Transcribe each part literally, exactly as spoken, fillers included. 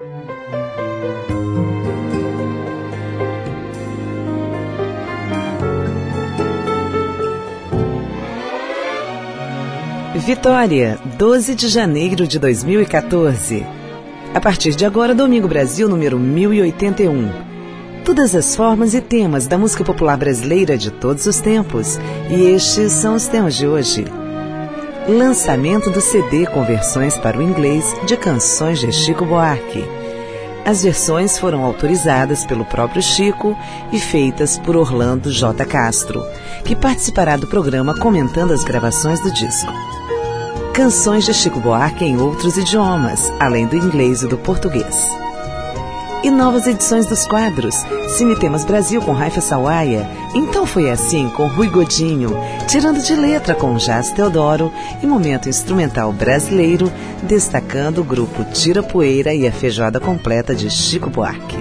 Vitória, doze de janeiro de dois mil e quatorze. A partir de agora, Domingo Brasil número mil e oitenta e um. Todas as formas e temas da música popular brasileira de todos os tempos. E estes são os temas de hoje. Lançamento do C D com versões para o inglês de canções de Chico Buarque. As versões foram autorizadas pelo próprio Chico e feitas por Orlando J. Castro, que participará do programa comentando as gravações do disco. Canções de Chico Buarque em outros idiomas, além do inglês e do português. E novas edições dos quadros, Cine Temas Brasil com Raifa Sawaia, Então Foi Assim com Rui Godinho, Tirando de Letra com Jazz Teodoro e Momento Instrumental Brasileiro, destacando o grupo Tira Poeira e a feijoada completa de Chico Buarque.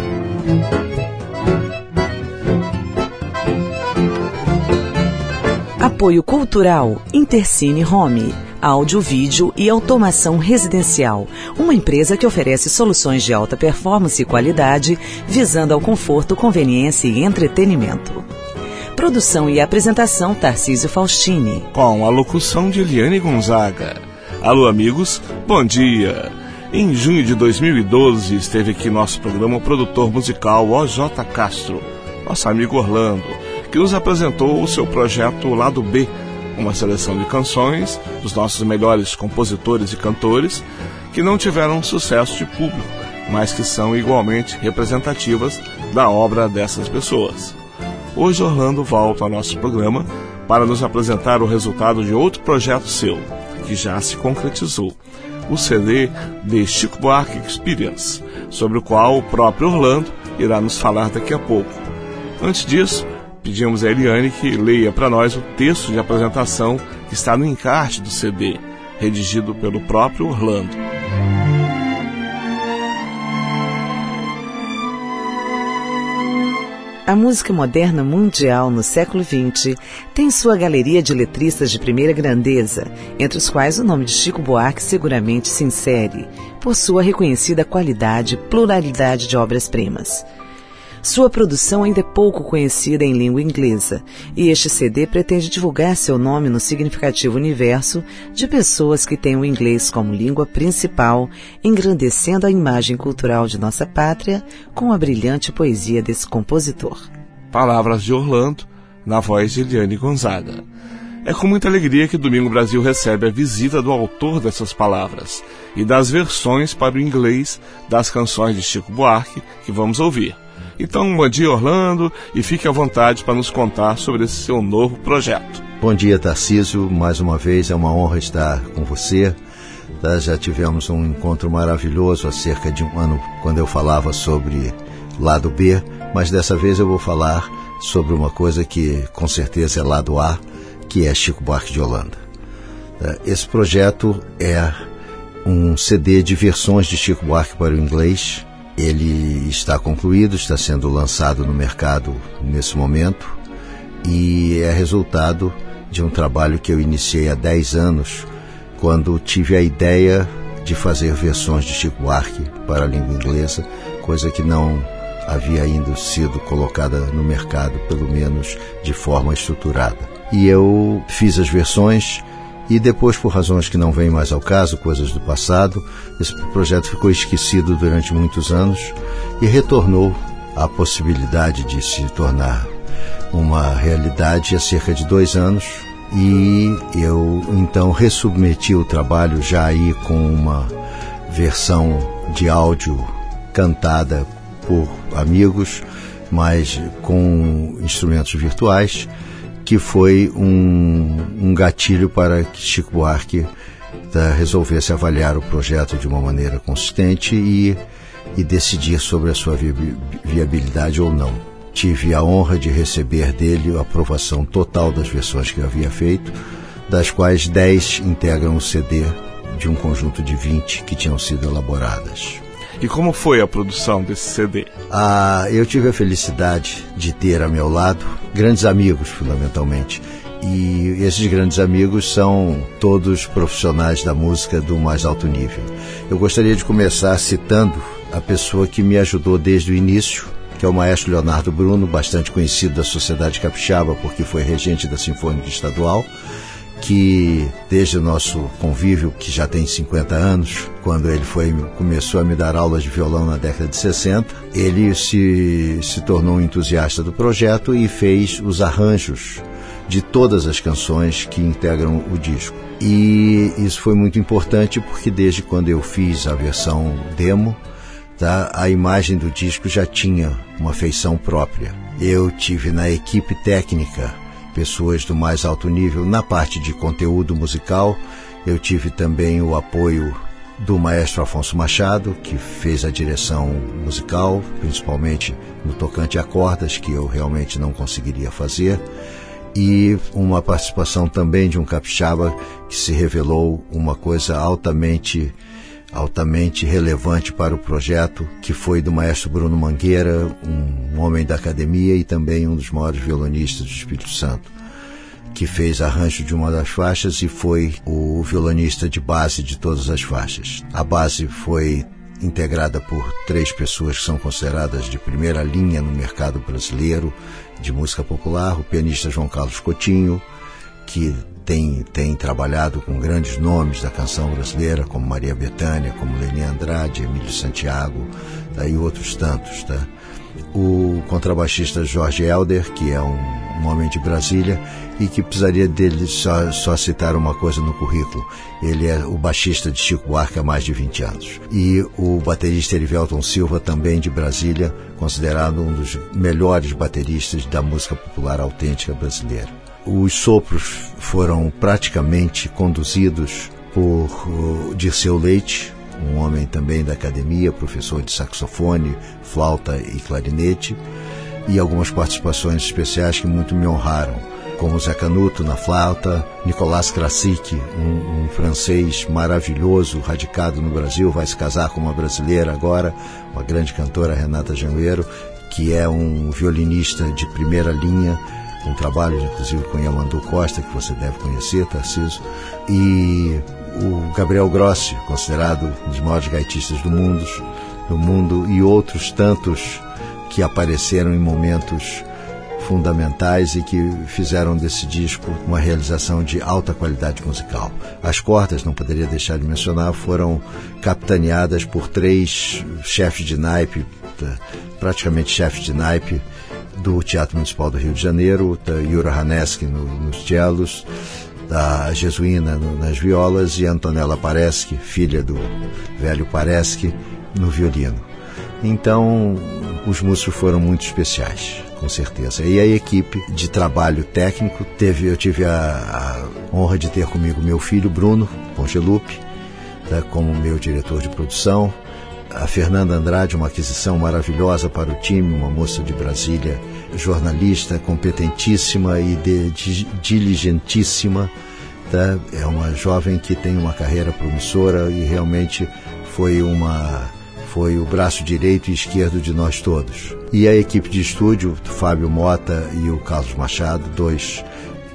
Apoio Cultural Intercine Home, áudio, vídeo e automação residencial. Uma empresa que oferece soluções de alta performance e qualidade, visando ao conforto, conveniência e entretenimento. Produção e apresentação Tarcísio Faustini. Com a locução de Eliane Gonzaga. Alô amigos, bom dia. Em junho de dois mil e doze esteve aqui nosso programa o produtor musical O J. Castro, nosso amigo Orlando, que nos apresentou o seu projeto Lado B, uma seleção de canções dos nossos melhores compositores e cantores que não tiveram sucesso de público, mas que são igualmente representativas da obra dessas pessoas. Hoje Orlando volta ao nosso programa para nos apresentar o resultado de outro projeto seu, que já se concretizou, o C D The Chico Buarque Experience, sobre o qual o próprio Orlando irá nos falar daqui a pouco. Antes disso, pedimos a Eliane que leia para nós o texto de apresentação que está no encarte do C D, redigido pelo próprio Orlando. A música moderna mundial no século vinte tem sua galeria de letristas de primeira grandeza, entre os quais o nome de Chico Buarque seguramente se insere, por sua reconhecida qualidade e pluralidade de obras-primas. Sua produção ainda é pouco conhecida em língua inglesa, e este C D pretende divulgar seu nome no significativo universo de pessoas que têm o inglês como língua principal, engrandecendo a imagem cultural de nossa pátria com a brilhante poesia desse compositor. Palavras de Orlando, na voz de Eliane Gonzaga. É com muita alegria que Domingo Brasil recebe a visita do autor dessas palavras e das versões para o inglês das canções de Chico Buarque que vamos ouvir. Então, bom dia, Orlando, e fique à vontade para nos contar sobre esse seu novo projeto. Bom dia, Tarcísio. Mais uma vez, é uma honra estar com você. Já tivemos um encontro maravilhoso há cerca de um ano, quando eu falava sobre Lado B, mas dessa vez eu vou falar sobre uma coisa que, com certeza, é Lado A, que é Chico Buarque de Holanda. Esse projeto é um C D de versões de Chico Buarque para o inglês. Ele está concluído, está sendo lançado no mercado nesse momento e é resultado de um trabalho que eu iniciei há dez anos, quando tive a ideia de fazer versões de Chico Buarque para a língua inglesa, coisa que não havia ainda sido colocada no mercado, pelo menos de forma estruturada. E eu fiz as versões. E depois, por razões que não vêm mais ao caso, coisas do passado, esse projeto ficou esquecido durante muitos anos e retornou à possibilidade de se tornar uma realidade há cerca de dois anos. E eu, então, ressubmeti o trabalho já aí com uma versão de áudio cantada por amigos, mas com instrumentos virtuais, que foi um, um gatilho para que Chico Buarque tá, resolvesse avaliar o projeto de uma maneira consistente e, e decidir sobre a sua vi, viabilidade ou não. Tive a honra de receber dele a aprovação total das versões que eu havia feito, das quais dez integram o C D de um conjunto de vinte que tinham sido elaboradas. E como foi a produção desse C D? Ah, eu tive a felicidade de ter a meu lado grandes amigos, fundamentalmente. E esses grandes amigos são todos profissionais da música do mais alto nível. Eu gostaria de começar citando a pessoa que me ajudou desde o início, que é o maestro Leonardo Bruno, bastante conhecido da Sociedade Capixaba, porque foi regente da Sinfônica Estadual, que desde o nosso convívio, que já tem cinquenta anos, quando ele foi, começou a me dar aulas de violão na década de sessenta, ele se, se tornou um entusiasta do projeto e fez os arranjos de todas as canções que integram o disco. E isso foi muito importante porque desde quando eu fiz a versão demo, tá, a imagem do disco já tinha uma feição própria. Eu tive na equipe técnica pessoas do mais alto nível na parte de conteúdo musical. Eu tive também o apoio do maestro Afonso Machado, que fez a direção musical, principalmente no tocante a cordas, que eu realmente não conseguiria fazer, e uma participação também de um capixaba que se revelou uma coisa altamente altamente relevante para o projeto, que foi do maestro Bruno Mangueira, um homem da academia e também um dos maiores violonistas do Espírito Santo, que fez arranjo de uma das faixas e foi o violonista de base de todas as faixas. A base foi integrada por três pessoas que são consideradas de primeira linha no mercado brasileiro de música popular: o pianista João Carlos Coutinho, que tem, tem trabalhado com grandes nomes da canção brasileira, como Maria Bethânia, como Leni Andrade, Emílio Santiago, tá, e outros tantos. Tá? O contrabaixista Jorge Helder, que é um, um homem de Brasília, e que precisaria dele só, só citar uma coisa no currículo: ele é o baixista de Chico Buarque há mais de vinte anos. E o baterista Erivelton Silva, também de Brasília, considerado um dos melhores bateristas da música popular autêntica brasileira. Os sopros foram praticamente conduzidos por uh, Dirceu Leite, um homem também da academia, professor de saxofone, flauta e clarinete, e algumas participações especiais que muito me honraram, como Zé Canuto na flauta, Nicolas Krasik, um, um francês maravilhoso, radicado no Brasil, vai se casar com uma brasileira agora, uma grande cantora, Renata Jangueiro, que é um violinista de primeira linha, um trabalho inclusive com Yamandu Costa, que você deve conhecer, Tarcísio, e o Gabriel Grossi, considerado um dos maiores gaitistas do mundo, do mundo, e outros tantos que apareceram em momentos fundamentais e que fizeram desse disco uma realização de alta qualidade musical. As cordas, não poderia deixar de mencionar, foram capitaneadas por três chefes de naipe, praticamente chefes de naipe, do Teatro Municipal do Rio de Janeiro, da Yura Haneski no, nos cellos, da Jesuína no, nas violas, e Antonella Pareschi, filha do velho Pareschi, no violino. Então, os músicos foram muito especiais, com certeza. E a equipe de trabalho técnico, teve, eu tive a, a honra de ter comigo meu filho Bruno Pongelupi, tá, como meu diretor de produção, a Fernanda Andrade, uma aquisição maravilhosa para o time, uma moça de Brasília, jornalista, competentíssima e de, de, diligentíssima. Tá? É uma jovem que tem uma carreira promissora e realmente foi, uma, foi o braço direito e esquerdo de nós todos. E a equipe de estúdio, o Fábio Mota e o Carlos Machado, dois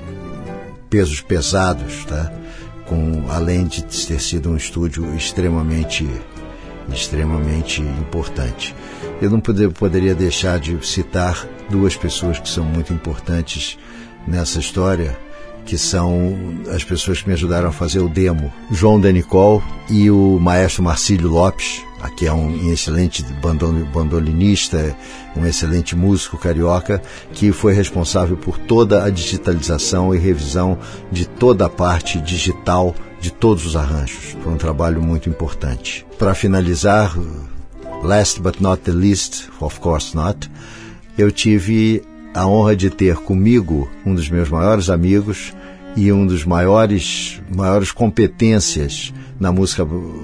pesos pesados, tá? Com, além de ter sido um estúdio extremamente extremamente importante. Eu não poder, poderia deixar de citar duas pessoas que são muito importantes nessa história, que são as pessoas que me ajudaram a fazer o demo: João Denicol e o maestro Marcílio Lopes, que é um excelente bandolinista, um excelente músico carioca, que foi responsável por toda a digitalização e revisão de toda a parte digital de todos os arranjos. Foi um trabalho muito importante. Para finalizar, last but not the least, of course not, eu tive a honra de ter comigo um dos meus maiores amigos e um dos maiores, maiores competências na música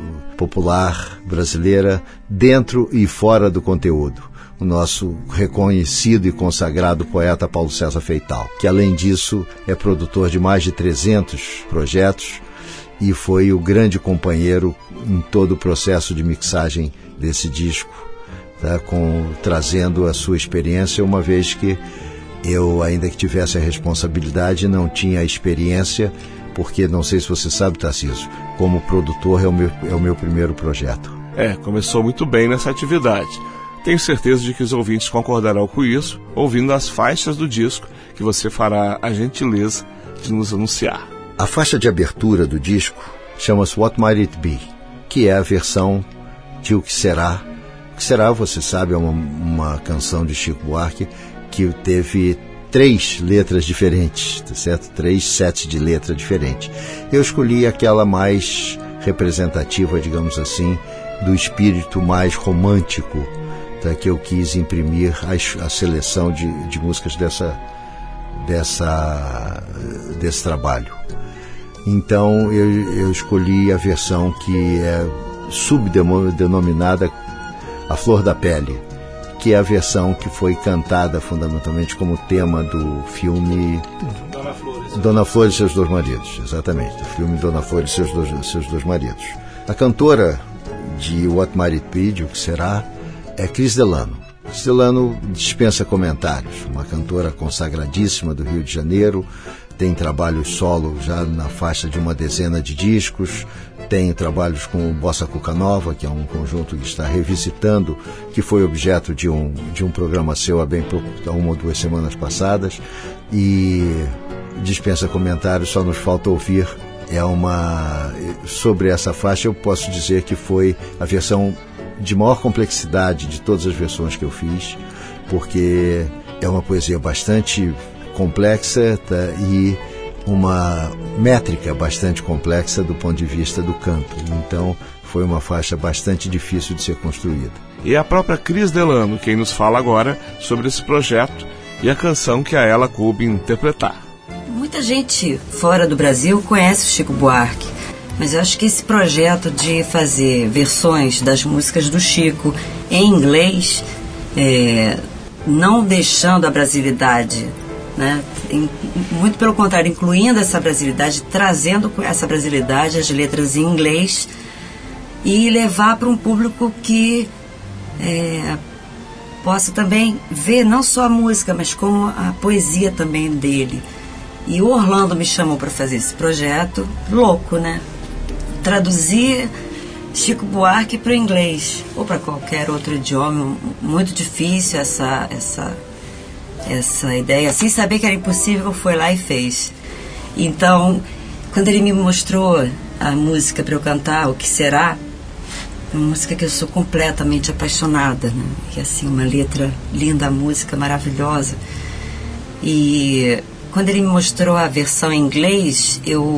popular brasileira, dentro e fora do conteúdo, o nosso reconhecido e consagrado poeta Paulo César Feital, que além disso é produtor de mais de trezentos projetos e foi o grande companheiro em todo o processo de mixagem desse disco, tá? Com, trazendo a sua experiência, uma vez que eu, ainda que tivesse a responsabilidade, não tinha a experiência, porque, não sei se você sabe, Tarcísio, como produtor é o meu, é o meu primeiro projeto. É, começou muito bem nessa atividade. Tenho certeza de que os ouvintes concordarão com isso, ouvindo as faixas do disco que você fará a gentileza de nos anunciar. A faixa de abertura do disco chama-se What Might It Be, que é a versão de O Que Será. O Que Será, você sabe, é uma, uma canção de Chico Buarque que teve três letras diferentes, tá certo? Três sets de letra diferentes. Eu escolhi aquela mais representativa, digamos assim, do espírito mais romântico, tá, que eu quis imprimir a, a seleção de, de músicas dessa, dessa, desse trabalho. Então eu, eu escolhi a versão que é subdenominada A Flor da Pele, que é a versão que foi cantada fundamentalmente como tema do filme Dona Flor, Dona Flor e Seus Dois Maridos, exatamente, do filme Dona Flor e Seus Dois, Seus Dois Maridos. A cantora de What Might It Be, de O Que Será, é Cris Delano. Cris Delano dispensa comentários, uma cantora consagradíssima do Rio de Janeiro, tem trabalhos solo já na faixa de uma dezena de discos, tem trabalhos com o Bossa Cuca Nova, que é um conjunto que está revisitando, que foi objeto de um, de um programa seu há bem pouco, há uma ou duas semanas passadas, e dispensa comentários, só nos falta ouvir. É uma... Sobre essa faixa eu posso dizer que foi a versão de maior complexidade de todas as versões que eu fiz, porque é uma poesia bastante complexa, tá, e uma métrica bastante complexa do ponto de vista do canto. Então foi uma faixa bastante difícil de ser construída. E é a própria Cris Delano quem nos fala agora sobre esse projeto e a canção que a ela coube interpretar. Muita gente fora do Brasil conhece o Chico Buarque, mas eu acho que esse projeto de fazer versões das músicas do Chico em inglês, é, não deixando a brasilidade, né? Muito pelo contrário, incluindo essa brasilidade, trazendo essa brasilidade, as letras em inglês, e levar para um público que é, possa também ver não só a música, mas como a poesia também dele. E o Orlando me chamou para fazer esse projeto, louco, né? Traduzir Chico Buarque para o inglês ou para qualquer outro idioma, muito difícil essa essa essa ideia, sem saber que era impossível, foi lá e fez. Então, quando ele me mostrou a música para eu cantar, O Que Será, uma música que eu sou completamente apaixonada, né? Que é assim, uma letra linda, a música maravilhosa. E quando ele me mostrou a versão em inglês, eu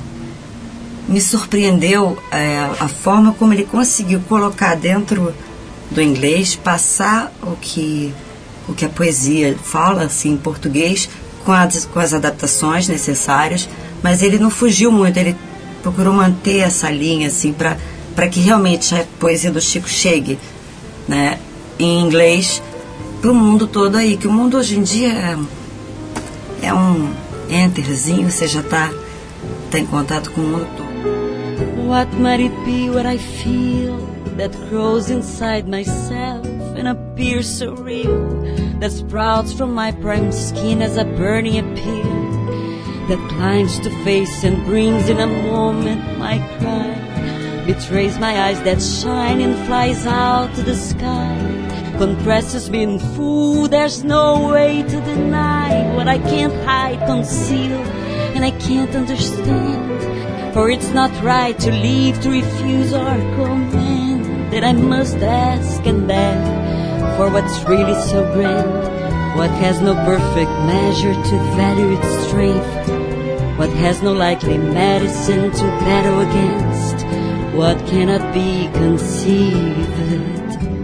me surpreendeu é, a forma como ele conseguiu colocar dentro do inglês, passar o que o que a poesia fala, assim, em português, com as, com as adaptações necessárias, mas ele não fugiu muito, ele procurou manter essa linha, assim, para para que realmente a poesia do Chico chegue, né, em inglês para o mundo todo aí, que o mundo hoje em dia é, é um enterzinho, você já está tá em contato com o mundo todo. What might it be what I feel that grows inside myself and appears so real, that sprouts from my prime skin as a burning appeal, that climbs to face and brings in a moment my cry, betrays my eyes that shine and flies out to the sky, compresses me in full, there's no way to deny what I can't hide, conceal, and I can't understand, for it's not right to leave, to refuse or command, that I must ask and beg for what's really so grand, what has no perfect measure to value its strength, what has no likely medicine to battle against, what cannot be conceived.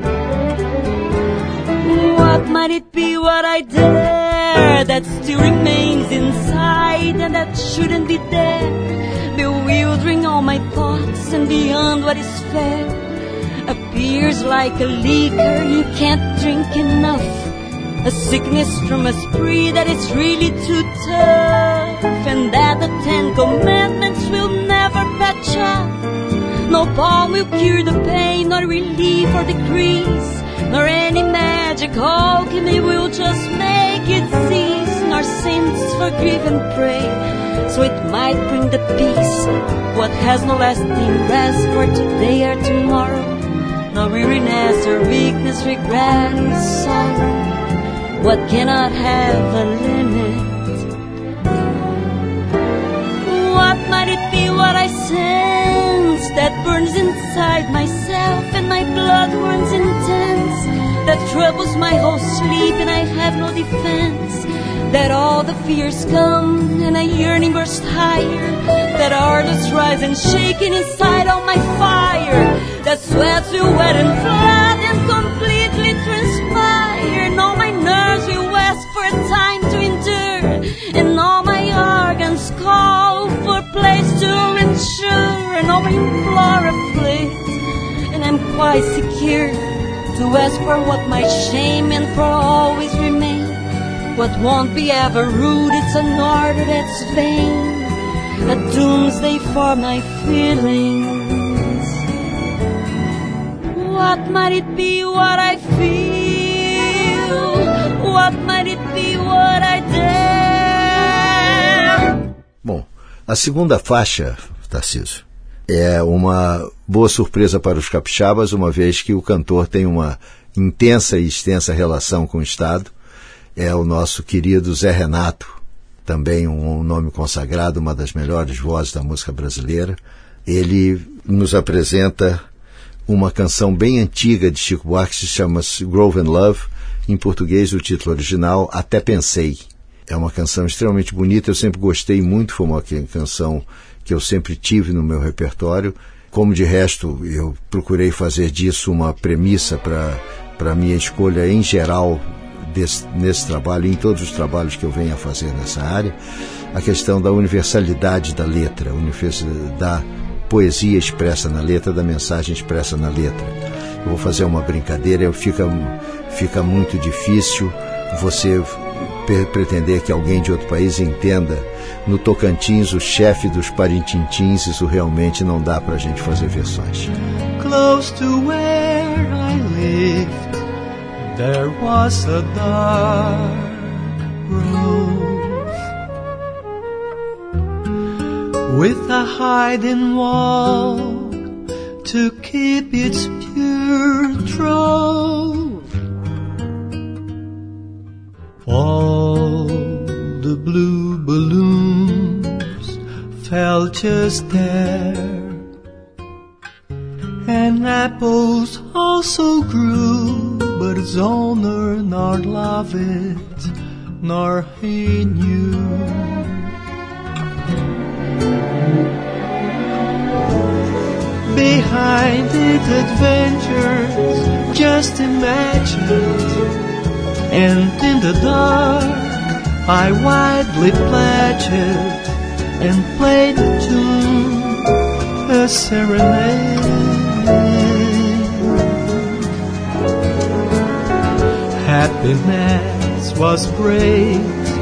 What might it be what I dare that still remains inside and that shouldn't be there, bewildering all my thoughts and beyond what is fair, appears like a liquor you can't drink enough, a sickness from a spree that is really too tough, and that the Ten Commandments will never patch up, no balm will cure the pain, nor relief or decrease, nor any magic alchemy will just make it cease, nor sins forgive and pray, so it might bring the peace, what has no lasting rest for today or tomorrow, no weariness or weakness, regret or sorrow, what cannot have a limit. What might it be, what I sense, that burns inside myself and my blood runs intense, that troubles my whole sleep and I have no defense, that all the fears come and a yearning bursts higher, that ardors rise and shaking inside all my fire, that sweats will wet and flood and completely transpire, and all my nerves will ask for time to endure, and all my organs call for place to ensure, and all my implore a place, and I'm quite secure to ask for what might shame and for always remain. What won't be ever rude, it's an order that's vain, a doomsday for my feelings. What might it be, what I feel? What might it be, what I dare? Bom, a segunda faixa, Tarcísio, é uma boa surpresa para os capixabas, uma vez que o cantor tem uma intensa e extensa relação com o Estado. É o nosso querido Zé Renato, também um nome consagrado, uma das melhores vozes da música brasileira. Ele nos apresenta uma canção bem antiga de Chico Buarque, que se chama Grove and Love, em português o título original, Até Pensei. É uma canção extremamente bonita, eu sempre gostei muito, foi uma canção que eu sempre tive no meu repertório. Como de resto, eu procurei fazer disso uma premissa para para a minha escolha em geral desse, nesse trabalho, em todos os trabalhos que eu venho a fazer nessa área, a questão da universalidade da letra, da poesia expressa na letra, da mensagem expressa na letra. Eu vou fazer uma brincadeira, fica, fica muito difícil você pretender que alguém de outro país entenda no Tocantins o chefe dos Parintintins. Isso realmente não dá pra gente fazer versões. Close to where I lived, there was a dark grove with a hiding wall to keep its pure trove. All the blue balloons fell just there, and apples also grew, but its owner nor loved it, nor he knew. Behind it adventures just imagined, and in the dark I widely pledged and played the tune, a serenade. Happiness was great,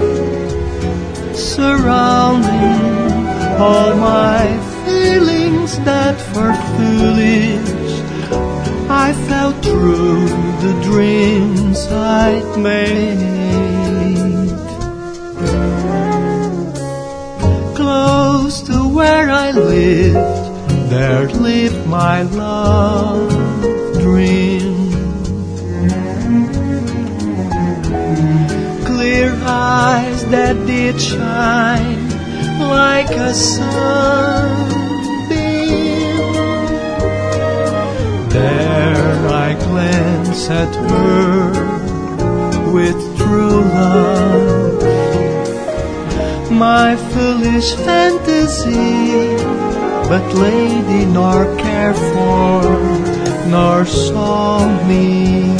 surrounding all my feelings that were foolish. I fell through the dreams I'd made. Close to where I lived, there lived my love dream. Clear eyes that did shine like a sunbeam. There I glance at her with true love. My foolish fantasy, but lady nor care for, nor saw me.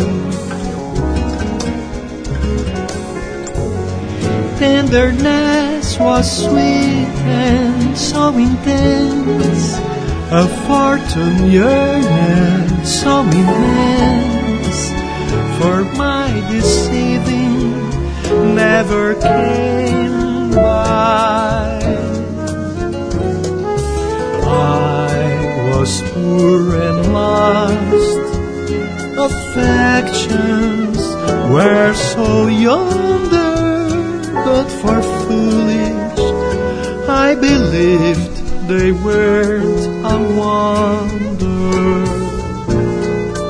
Tenderness was sweet and so intense, a fortune yearning so immense, for my deceiving never came by. I was poor and lost, affections were so yonder, but for foolish I believed they weren't a wonder.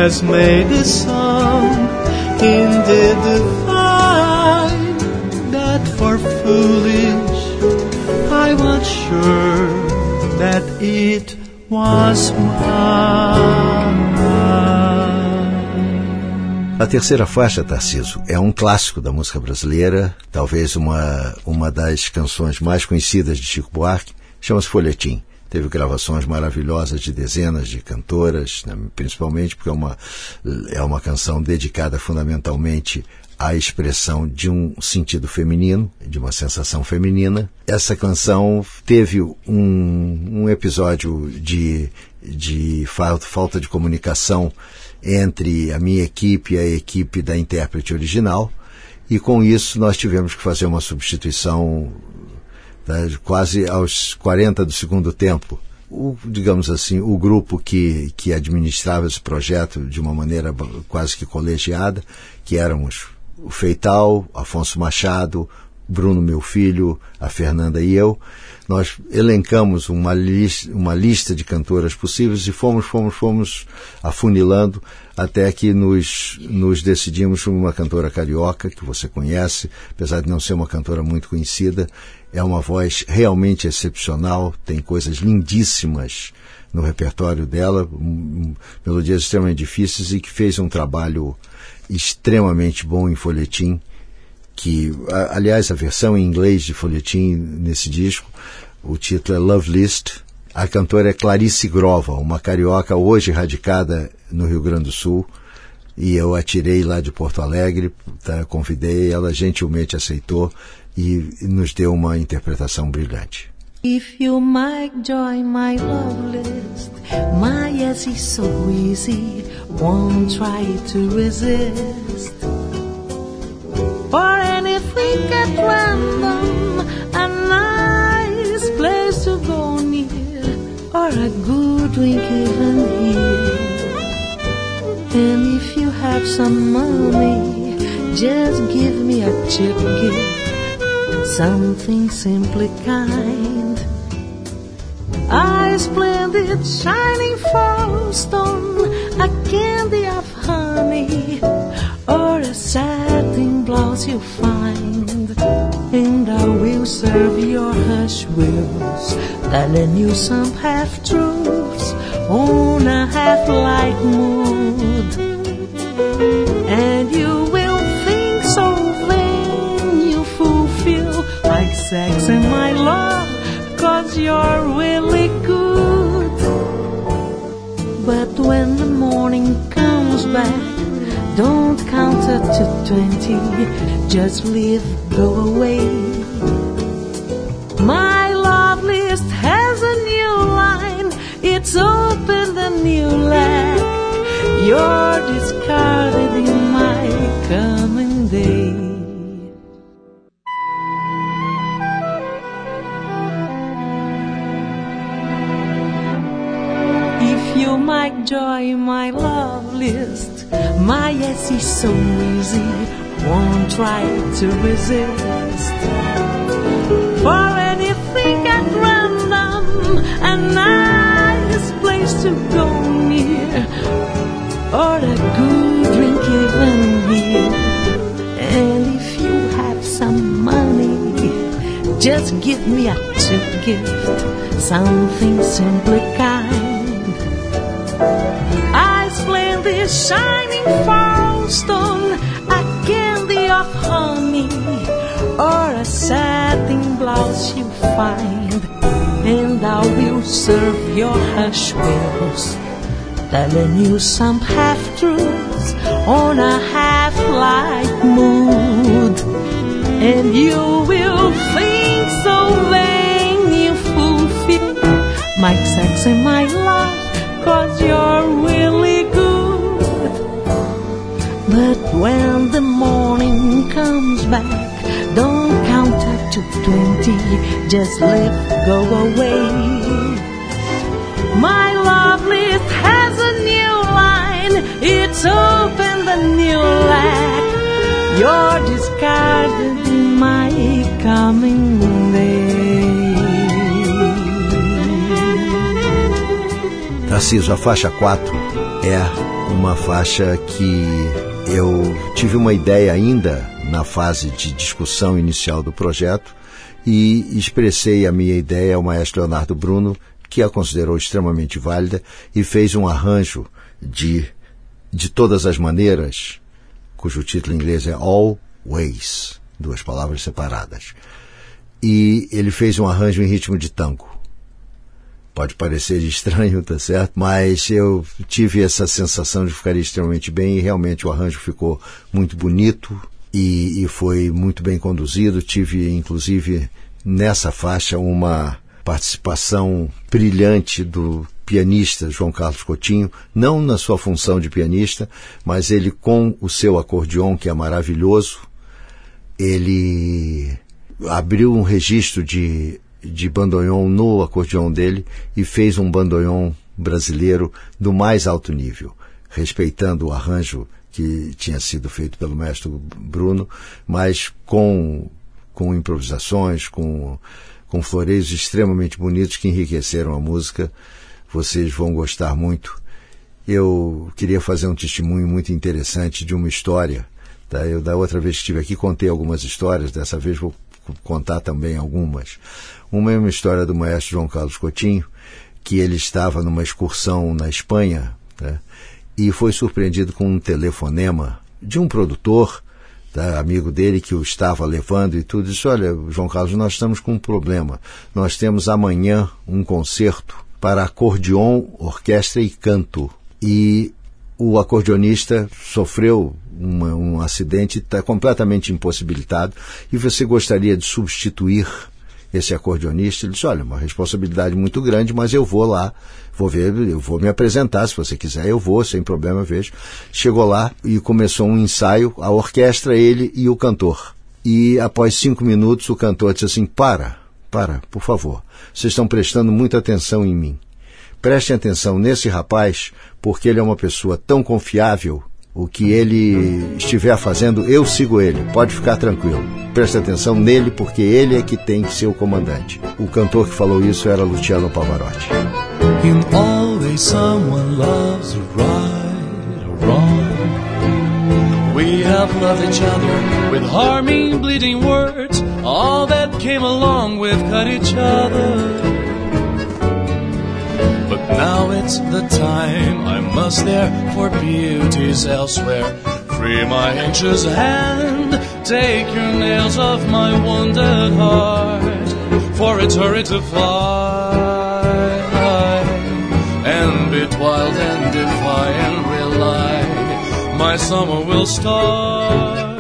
has made a song indeed divine, that for foolish I was sure that it was mine. A terceira faixa, Tarcísio, é um clássico da música brasileira, talvez uma, uma das canções mais conhecidas de Chico Buarque, chama-se Folhetim. Teve gravações maravilhosas de dezenas de cantoras, né, principalmente porque é uma, é uma canção dedicada fundamentalmente à expressão de um sentido feminino, de uma sensação feminina. Essa canção teve um, um episódio de, de falta, falta de comunicação entre a minha equipe e a equipe da intérprete original, e com isso nós tivemos que fazer uma substituição tá, quase aos quarenta do segundo tempo. O, digamos assim, o grupo que, que administrava esse projeto de uma maneira quase que colegiada, que éramos o Feital, Afonso Machado, Bruno, meu filho, a Fernanda e eu, nós elencamos uma, lista, uma lista de cantoras possíveis e fomos, fomos, fomos afunilando até que nos, nos decidimos uma cantora carioca, que você conhece, apesar de não ser uma cantora muito conhecida, é uma voz realmente excepcional, tem coisas lindíssimas no repertório dela, melodias extremamente difíceis, e que fez um trabalho extremamente bom em Folhetim, que, aliás, a versão em inglês de Folhetim nesse disco, o título é Love List. A cantora é Clarice Grova, uma carioca hoje radicada no Rio Grande do Sul, e eu a tirei lá de Porto Alegre, tá, convidei, ela gentilmente aceitou e nos deu uma interpretação brilhante. If you might join my love list, my yes is so easy, won't try to resist. For anything at random, a nice place to go near, or a good drink even here. And if you have some money, just give me a cheap gift, something simply kind. A splendid shining fall stone, a candy of honey, or a satin blouse you find, and I will serve your hush wills, telling you some half-truths on a half-light mood. And you will think so when you fulfill my sex and my love, 'cause you're really good. But when the morning comes back, don't count up to twenty, just leave, go away. My love list has a new line, it's open the new lack. You're discarded in my coming day. If you might join my love list, my yes is so easy, won't try to resist. For anything at random, a nice place to go near, or a good drink even here. And if you have some money, just give me a cheap gift, something simply kind. I splendid shining fall stone, a candy of honey, or a satin blouse you find, and I will serve your hush wills, telling you some half-truths on a half-light mood. And you will think so when you fulfill my sex and my love, 'cause you're really good. But when the morning comes back, don't count up to twenty, just let go away. My love list has a new line, it's open the new lack. You're discarded in my coming day. Tarcísio, a faixa quatro é uma faixa que eu tive uma ideia ainda na fase de discussão inicial do projeto e expressei a minha ideia ao maestro Leonardo Bruno, que a considerou extremamente válida e fez um arranjo de, de todas as maneiras, cujo título em inglês é All Ways, duas palavras separadas. E ele fez um arranjo em ritmo de tango. Pode parecer estranho, tá certo? Mas eu tive essa sensação de ficar extremamente bem e realmente o arranjo ficou muito bonito e, e foi muito bem conduzido. Tive, inclusive, nessa faixa uma participação brilhante do pianista João Carlos Coutinho, não na sua função de pianista, mas ele com o seu acordeon, que é maravilhoso, ele abriu um registro de de bandoneon no acordeon dele e fez um bandoneon brasileiro do mais alto nível, respeitando o arranjo que tinha sido feito pelo mestre Bruno, mas com, com improvisações, com, com floreios extremamente bonitos que enriqueceram a música. Vocês vão gostar muito. Eu queria fazer um testemunho muito interessante de uma história. Tá? Eu, da outra vez que estive aqui, contei algumas histórias, dessa vez vou contar também algumas. Uma é uma história do maestro João Carlos Coutinho, que ele estava numa excursão na Espanha, né, e foi surpreendido com um telefonema de um produtor, tá, amigo dele, que o estava levando e tudo. Disse: olha, João Carlos, nós estamos com um problema. Nós temos amanhã um concerto para acordeon, orquestra e canto. E o acordeonista sofreu uma, um acidente, está completamente impossibilitado, e você gostaria de substituir esse acordeonista? Ele disse: olha, uma responsabilidade muito grande, mas eu vou lá, vou ver, eu vou me apresentar, se você quiser eu vou, sem problema, eu vejo. Chegou lá e começou um ensaio, a orquestra, ele e o cantor. E após cinco minutos o cantor disse assim: para, para, por favor, vocês estão prestando muita atenção em mim. Prestem atenção nesse rapaz, porque ele é uma pessoa tão confiável. O que ele estiver fazendo, eu sigo ele. Pode ficar tranquilo. Preste atenção nele, porque ele é que tem que ser o comandante. O cantor que falou isso era Luciano Pavarotti. In always someone loves you right or wrong. We have loved each other with harming, bleeding words. All that came along with cut each other. But now it's the time I must there for beauties elsewhere. Free my anxious hand, take your nails off my wounded heart. For it's hurry to fly, and bit wild and defy and rely. My summer will start.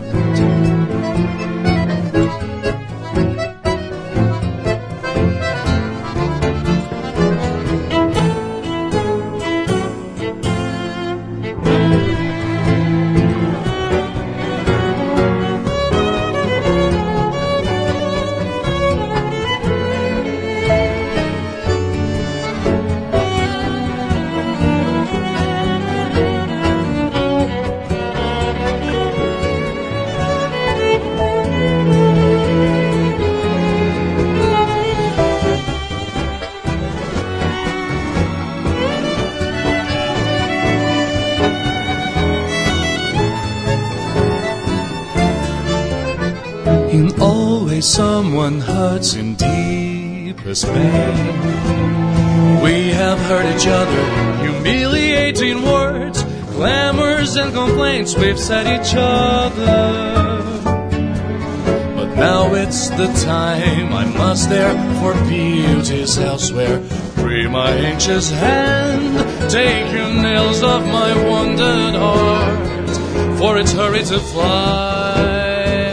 Someone hurts in deepest pain. We have hurt each other, humiliating words, clamors and complaints we've said each other. But now it's the time I must there for beauties elsewhere. Free my anxious hand, take your nails off my wounded heart. For it's hurry to fly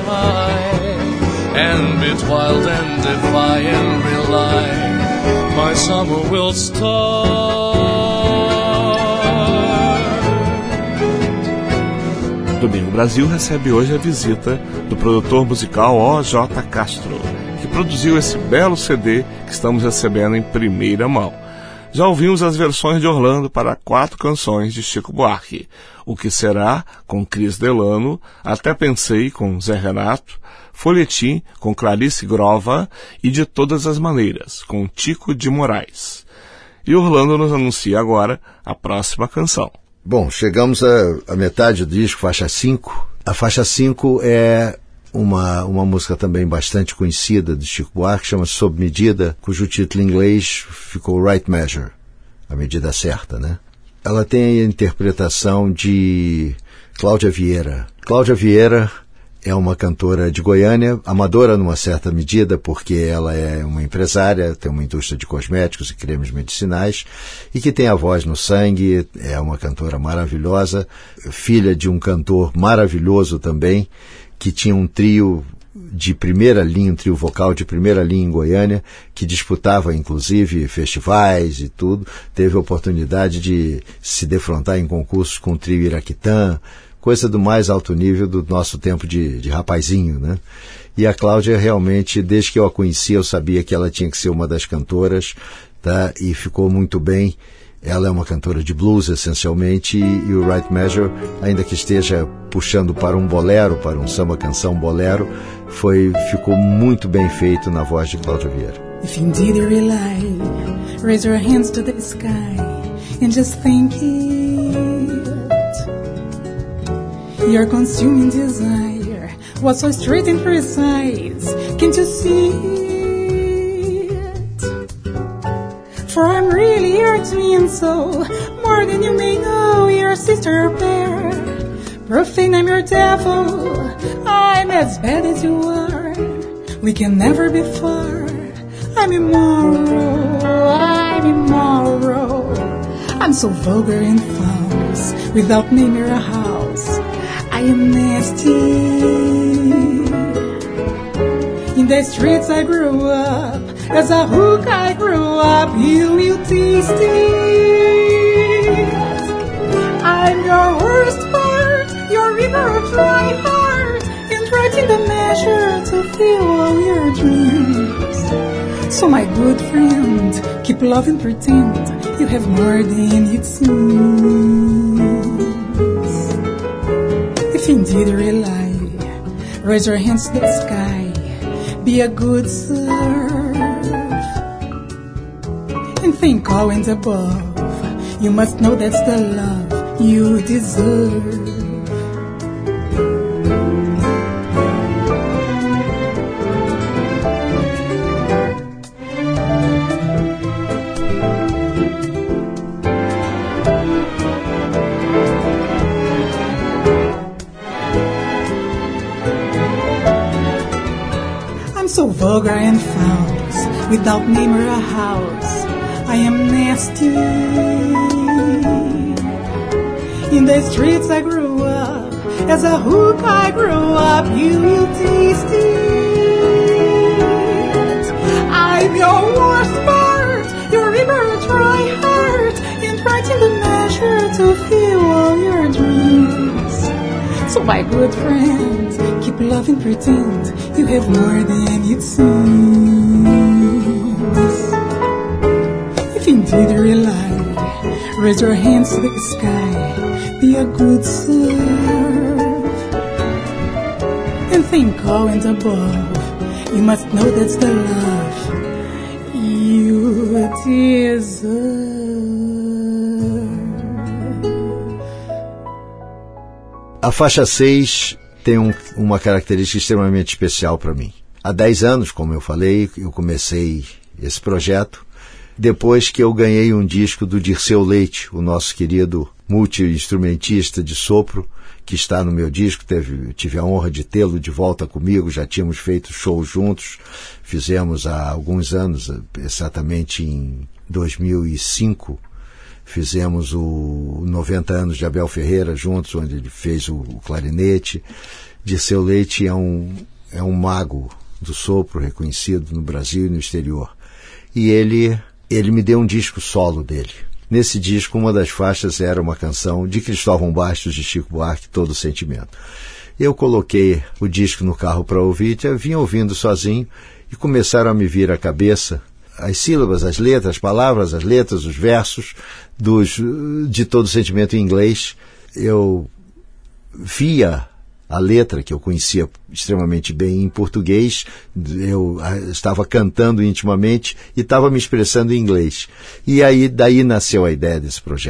and bit wild and defy and rely. My summer will start. Domingo Brasil recebe hoje a visita do produtor musical O J Castro, que produziu esse belo C D que estamos recebendo em primeira mão. Já ouvimos as versões de Orlando para quatro canções de Chico Buarque: O Que Será, com Cris Delano, Até Pensei, com Zé Renato, Folhetim, com Clarice Grova, e De Todas as Maneiras, com Tico de Moraes. E Orlando nos anuncia agora a próxima canção. Bom, chegamos à, à metade do disco, faixa cinco. A faixa cinco é uma, uma música também bastante conhecida de Chico Buarque, chama-se Sob Medida, cujo título em inglês ficou Right Measure, a medida certa, né? Ela tem a interpretação de Cláudia Vieira. Cláudia Vieira é uma cantora de Goiânia, amadora numa certa medida, porque ela é uma empresária, tem uma indústria de cosméticos e cremes medicinais, e que tem a voz no sangue, é uma cantora maravilhosa, filha de um cantor maravilhoso também, que tinha um trio de primeira linha, um trio vocal de primeira linha em Goiânia, que disputava inclusive festivais e tudo, teve a oportunidade de se defrontar em concursos com o trio Iraquitã, coisa do mais alto nível do nosso tempo de, de rapazinho, né? E a Cláudia realmente, desde que eu a conheci, eu sabia que ela tinha que ser uma das cantoras, tá? E ficou muito bem. Ela é uma cantora de blues, essencialmente, e, e o Right Measure, ainda que esteja puxando para um bolero, para um samba-canção bolero, foi, ficou muito bem feito na voz de Cláudia Vieira. If indeed you rely, raise your hands to the sky and just think it. Your consuming desire was so straight and precise. Can't you see it? For I'm really your twin soul, more than you may know, your sister pair. Profane, I'm your devil, I'm as bad as you are. We can never be far. I'm immoral, I'm immoral. I'm so vulgar and false, without name or a house. I am nasty. In the streets I grew up, as a hook I grew up, you will taste it. I'm your worst part, your river of dry heart, and writing the measure to fill all your dreams. So my good friend, keep loving, pretend you have more than it seems. If indeed you rely, raise your hands to the sky, be a good serf, and think all and above, you must know that's the love you deserve. So vulgar and false, without name or a house, I am nasty. In the streets I grew up, as a hook I grew up, you will taste it. I'm your worst part, your river dry heart, and writing the measure to fill all your dreams. So my good friend, keep loving, pretend you have more than it seems. If indeed you rely, raise your hands to the sky, be a good serf, and think all and above, you must know that's the love you deserve. A faixa seis tem um, uma característica extremamente especial para mim. Há dez anos, como eu falei, eu comecei esse projeto, depois que eu ganhei um disco do Dirceu Leite, o nosso querido multi-instrumentista de sopro, que está no meu disco. Teve, tive a honra de tê-lo de volta comigo, já tínhamos feito shows juntos, fizemos há alguns anos, exatamente em dois mil e cinco, fizemos o noventa anos de Abel Ferreira juntos, onde ele fez o, o clarinete. Dirceu Leite é um, é um mago do sopro, reconhecido no Brasil e no exterior. E ele, ele me deu um disco solo dele. Nesse disco, uma das faixas era uma canção de Cristóvão Bastos, de Chico Buarque, Todo Sentimento. Eu coloquei o disco no carro para ouvir, já vinha ouvindo sozinho, e começaram a me vir à cabeça as sílabas, as letras, as palavras, as letras, os versos dos, de Todo Sentimento em inglês. Eu via a letra, que eu conhecia extremamente bem, em português, eu estava cantando intimamente e estava me expressando em inglês. E aí, daí nasceu a ideia desse projeto.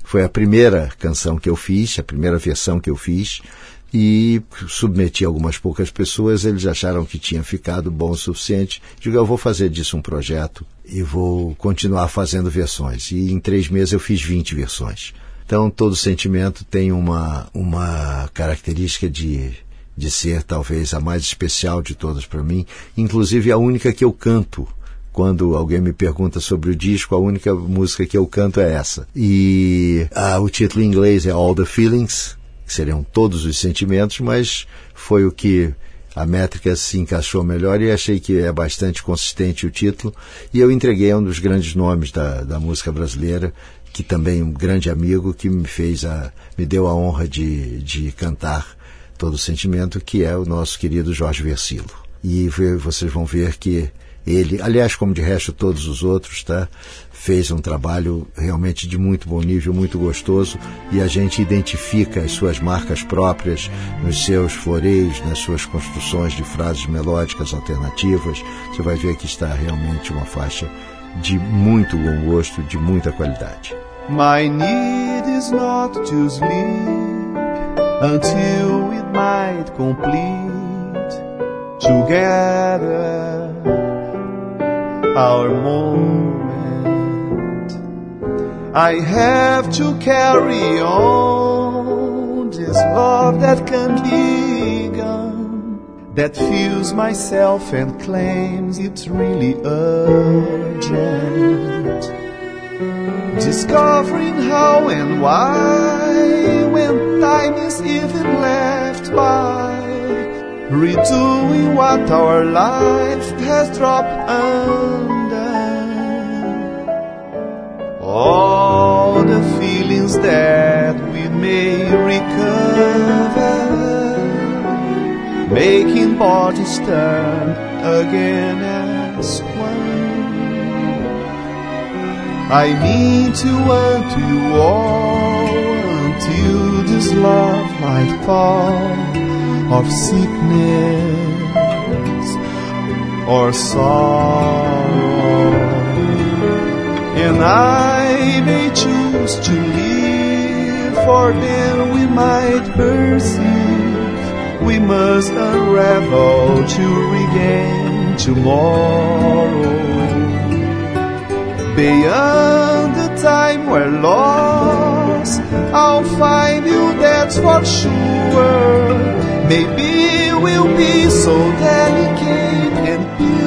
Foi a primeira canção que eu fiz, a primeira versão que eu fiz, e submeti a algumas poucas pessoas. Eles acharam que tinha ficado bom o suficiente. Digo, eu vou fazer disso um projeto e vou continuar fazendo versões. E em três meses eu fiz vinte versões. Então, Todo Sentimento tem uma, uma característica de, de ser talvez a mais especial de todas para mim, inclusive a única que eu canto. Quando alguém me pergunta sobre o disco, a única música que eu canto é essa. E ah, o título em inglês é All the Feelings, que seriam todos os sentimentos, mas foi o que a métrica se encaixou melhor e achei que é bastante consistente o título. E eu entreguei a um dos grandes nomes da, da música brasileira, que também um grande amigo, que me fez a, me deu a honra de, de cantar Todo Sentimento, que é o nosso querido Jorge Versilo. E vocês vão ver que ele, aliás, como de resto todos os outros, tá, fez um trabalho realmente de muito bom nível, muito gostoso, e a gente identifica as suas marcas próprias nos seus floreios, nas suas construções de frases melódicas alternativas. Você vai ver que está realmente uma faixa de muito bom gosto, de muita qualidade. My need is not to sleep until it might complete together our moment. I have to carry on this love that can be gone, that feels myself and claims it's really urgent. Discovering how and why, when time is even left by, redoing what our life has dropped undone. All the feelings that we may recover, making bodies turn again as one. I mean to want you all until this love might fall of sickness or sorrow, and I may choose to live, for then we might perceive we must unravel to regain tomorrow. Beyond the time we're lost, I'll find you, that's for sure. Maybe we'll be so delicate and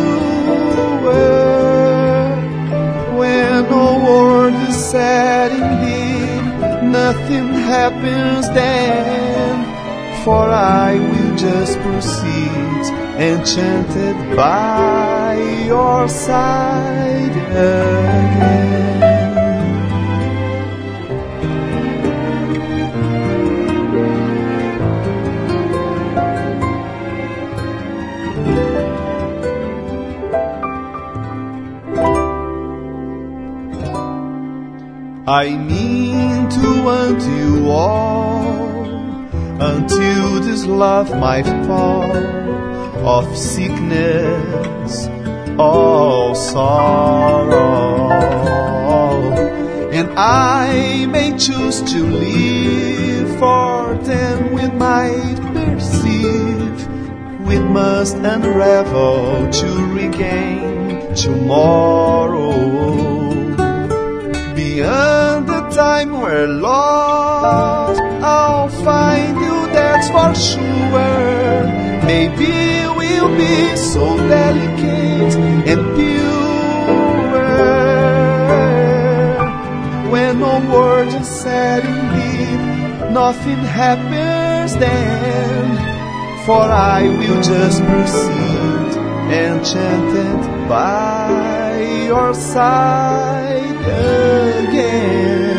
pure. When no word is said indeed, nothing happens then, for I will just proceed, enchanted by your side again. I mean to want you all until this love might fall of sickness, all sorrow, and I may choose to live, for then we might perceive we must unravel to regain tomorrow. Beyond the time we're lost, I'll find you, that's for sure. Maybe we'll be so delicate and pure. When no word is said indeed, nothing happens then, for I will just proceed, enchanted by your side again.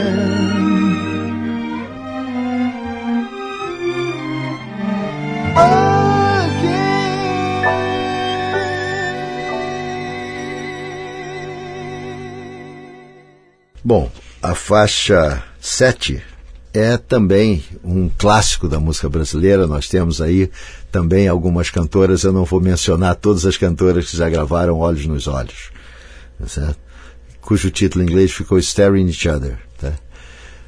Bom, a faixa sete é também um clássico da música brasileira. Nós temos aí também algumas cantoras, eu não vou mencionar todas as cantoras que já gravaram Olhos nos Olhos, tá certo? Cujo título em inglês ficou Staring Each Other. Tá?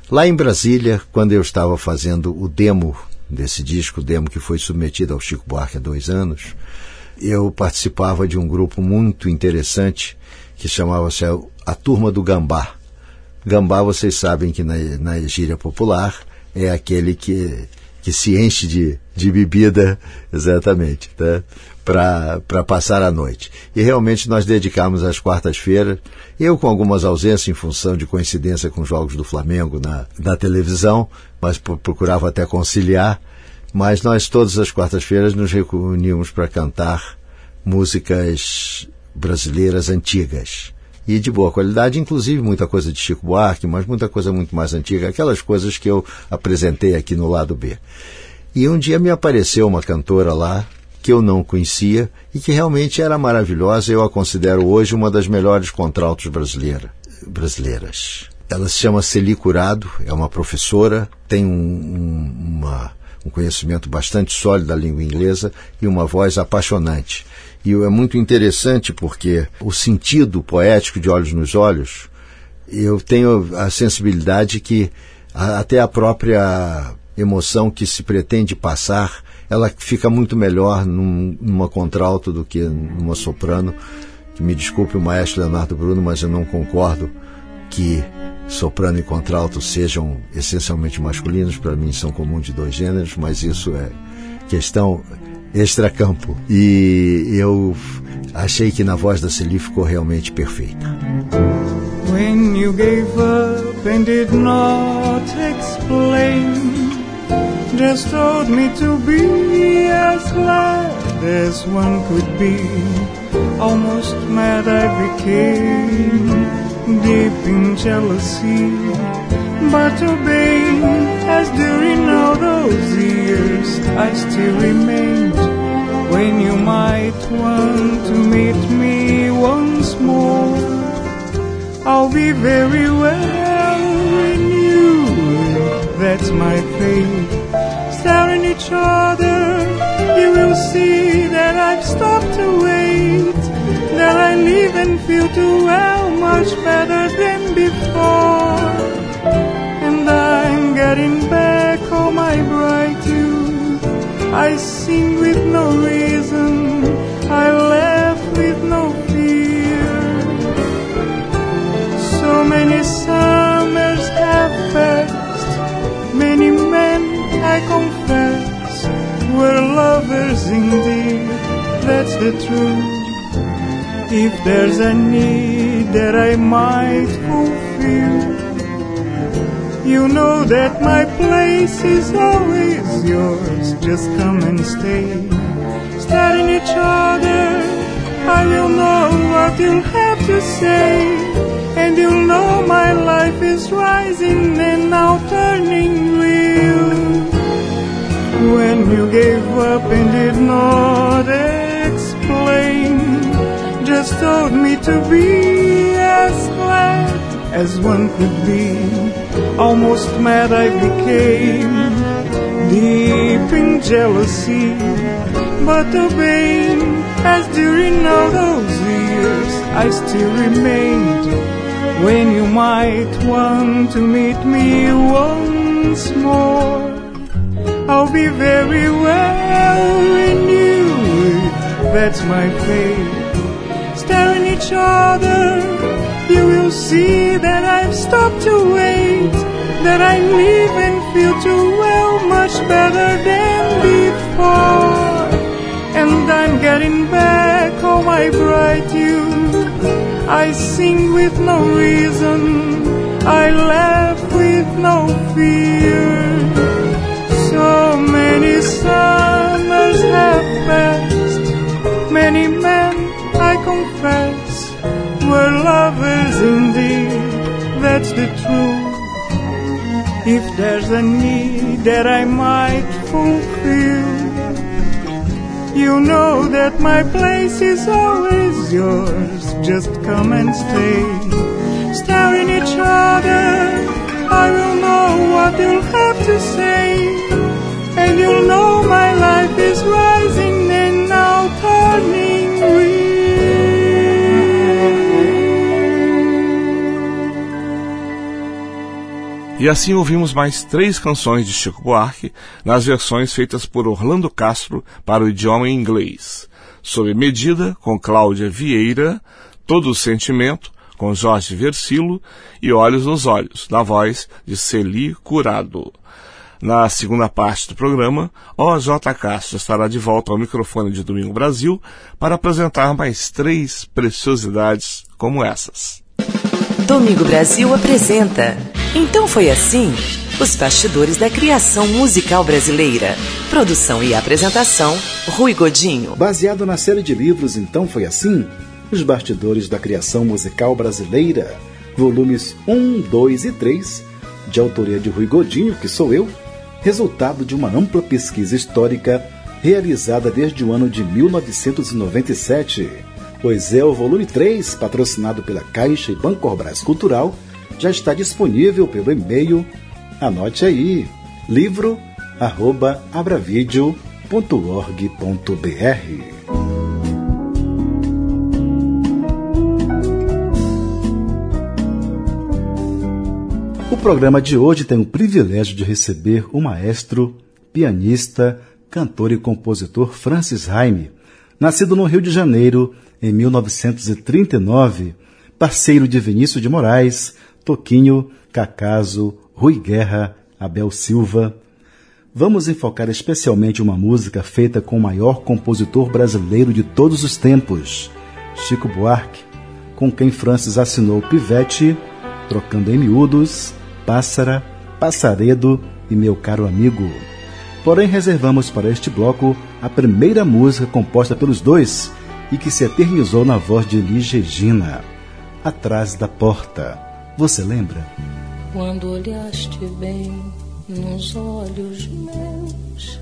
Lá em Brasília, quando eu estava fazendo o demo desse disco, o demo que foi submetido ao Chico Buarque há dois anos, eu participava de um grupo muito interessante que chamava-se a Turma do Gambá. Gambá, vocês sabem que na, na gíria popular é aquele que, que se enche de, de bebida, exatamente, tá? para passar a noite. E realmente nós dedicamos as quartas-feiras, eu com algumas ausências em função de coincidência com os jogos do Flamengo na, na televisão, mas procurava até conciliar, mas nós todas as quartas-feiras nos reuníamos para cantar músicas brasileiras antigas e de boa qualidade, inclusive muita coisa de Chico Buarque, mas muita coisa muito mais antiga, aquelas coisas que eu apresentei aqui no lado B. E um dia me apareceu uma cantora lá que eu não conhecia e que realmente era maravilhosa. Eu a considero hoje uma das melhores contraltos brasileira, brasileiras. Ela se chama Celi Curado, é uma professora, tem um, um, uma, um conhecimento bastante sólido da língua inglesa e uma voz apaixonante. E é muito interessante porque o sentido poético de Olhos nos Olhos, eu tenho a sensibilidade que a, até a própria emoção que se pretende passar, ela fica muito melhor num, numa contralto do que numa soprano. Me desculpe o maestro Leonardo Bruno, mas eu não concordo que soprano e contralto sejam essencialmente masculinos. Para mim são comuns de dois gêneros, mas isso é questão extracampo. E eu achei que na voz da Celi ficou realmente perfeita. When you gave up and did not explain, just told me to be as glad as one could be. Almost mad I became, deep in jealousy, but obeying, as during all those years I still remained. When you might want to meet me once more, I'll be very well renewed, that's my fate. Staring each other, you will see that I've stopped to wait, that I live and feel too well, much better than before. And I'm getting back all my bright youth, I sing with no reason, I laugh with no fear. So many summers have passed, many men I confess we're lovers indeed, that's the truth. If there's a need that I might fulfill, you know that my place is always yours, just come and stay. Staring each other, I will know what you'll have to say, and you'll know my life is rising and now turning real. When you gave up and did not explain, just told me to be as glad as one could be. Almost mad I became, deep in jealousy, but obeying, as during all those years I still remained. When you might want to meet me once more, I'll be very well renewed, that's my fate. Staring each other, you will see that I've stopped to wait, that I live and feel too well, much better than before. And I'm getting back all my bright youth, I sing with no reason, I laugh with no fear. So many summers have passed, many men, I confess, were lovers indeed, that's the truth. If there's a need that I might fulfill, you know that my place is always yours, just come and stay. Staring each other, I will know what you'll have to say, and you'll know my life is rising and now turning real. E assim ouvimos mais três canções de Chico Buarque nas versões feitas por Orlando Castro para o idioma inglês. Sob Medida, com Cláudia Vieira, Todo o Sentimento, com Jorge Versilo, e Olhos nos Olhos, na voz de Celi Curado. Na segunda parte do programa, O J. Castro estará de volta ao microfone de Domingo Brasil para apresentar mais três preciosidades como essas. Domingo Brasil apresenta Então Foi Assim, os bastidores da criação musical brasileira. Produção e apresentação, Rui Godinho. Baseado na série de livros Então Foi Assim, os bastidores da criação musical brasileira, volumes um, dois e três, de autoria de Rui Godinho, que sou eu, resultado de uma ampla pesquisa histórica realizada desde o ano de mil novecentos e noventa e sete. Pois é, o volume três, patrocinado pela Caixa e Bancorbras Cultural, já está disponível pelo e-mail, anote aí, livro arroba abravideo ponto org ponto br. O programa de hoje tem o privilégio de receber o maestro, pianista, cantor e compositor Francis Haime, nascido no Rio de Janeiro em mil novecentos e trinta e nove, parceiro de Vinícius de Moraes, Toquinho, Cacaso, Rui Guerra, Abel Silva. Vamos enfocar especialmente uma música feita com o maior compositor brasileiro de todos os tempos, Chico Buarque, com quem Francis assinou Pivete, Trocando em Miúdos, Pássara, Passaredo e Meu Caro Amigo. Porém, reservamos para este bloco a primeira música composta pelos dois e que se eternizou na voz de Elis Regina, Atrás da Porta. Você lembra? Quando olhaste bem nos olhos meus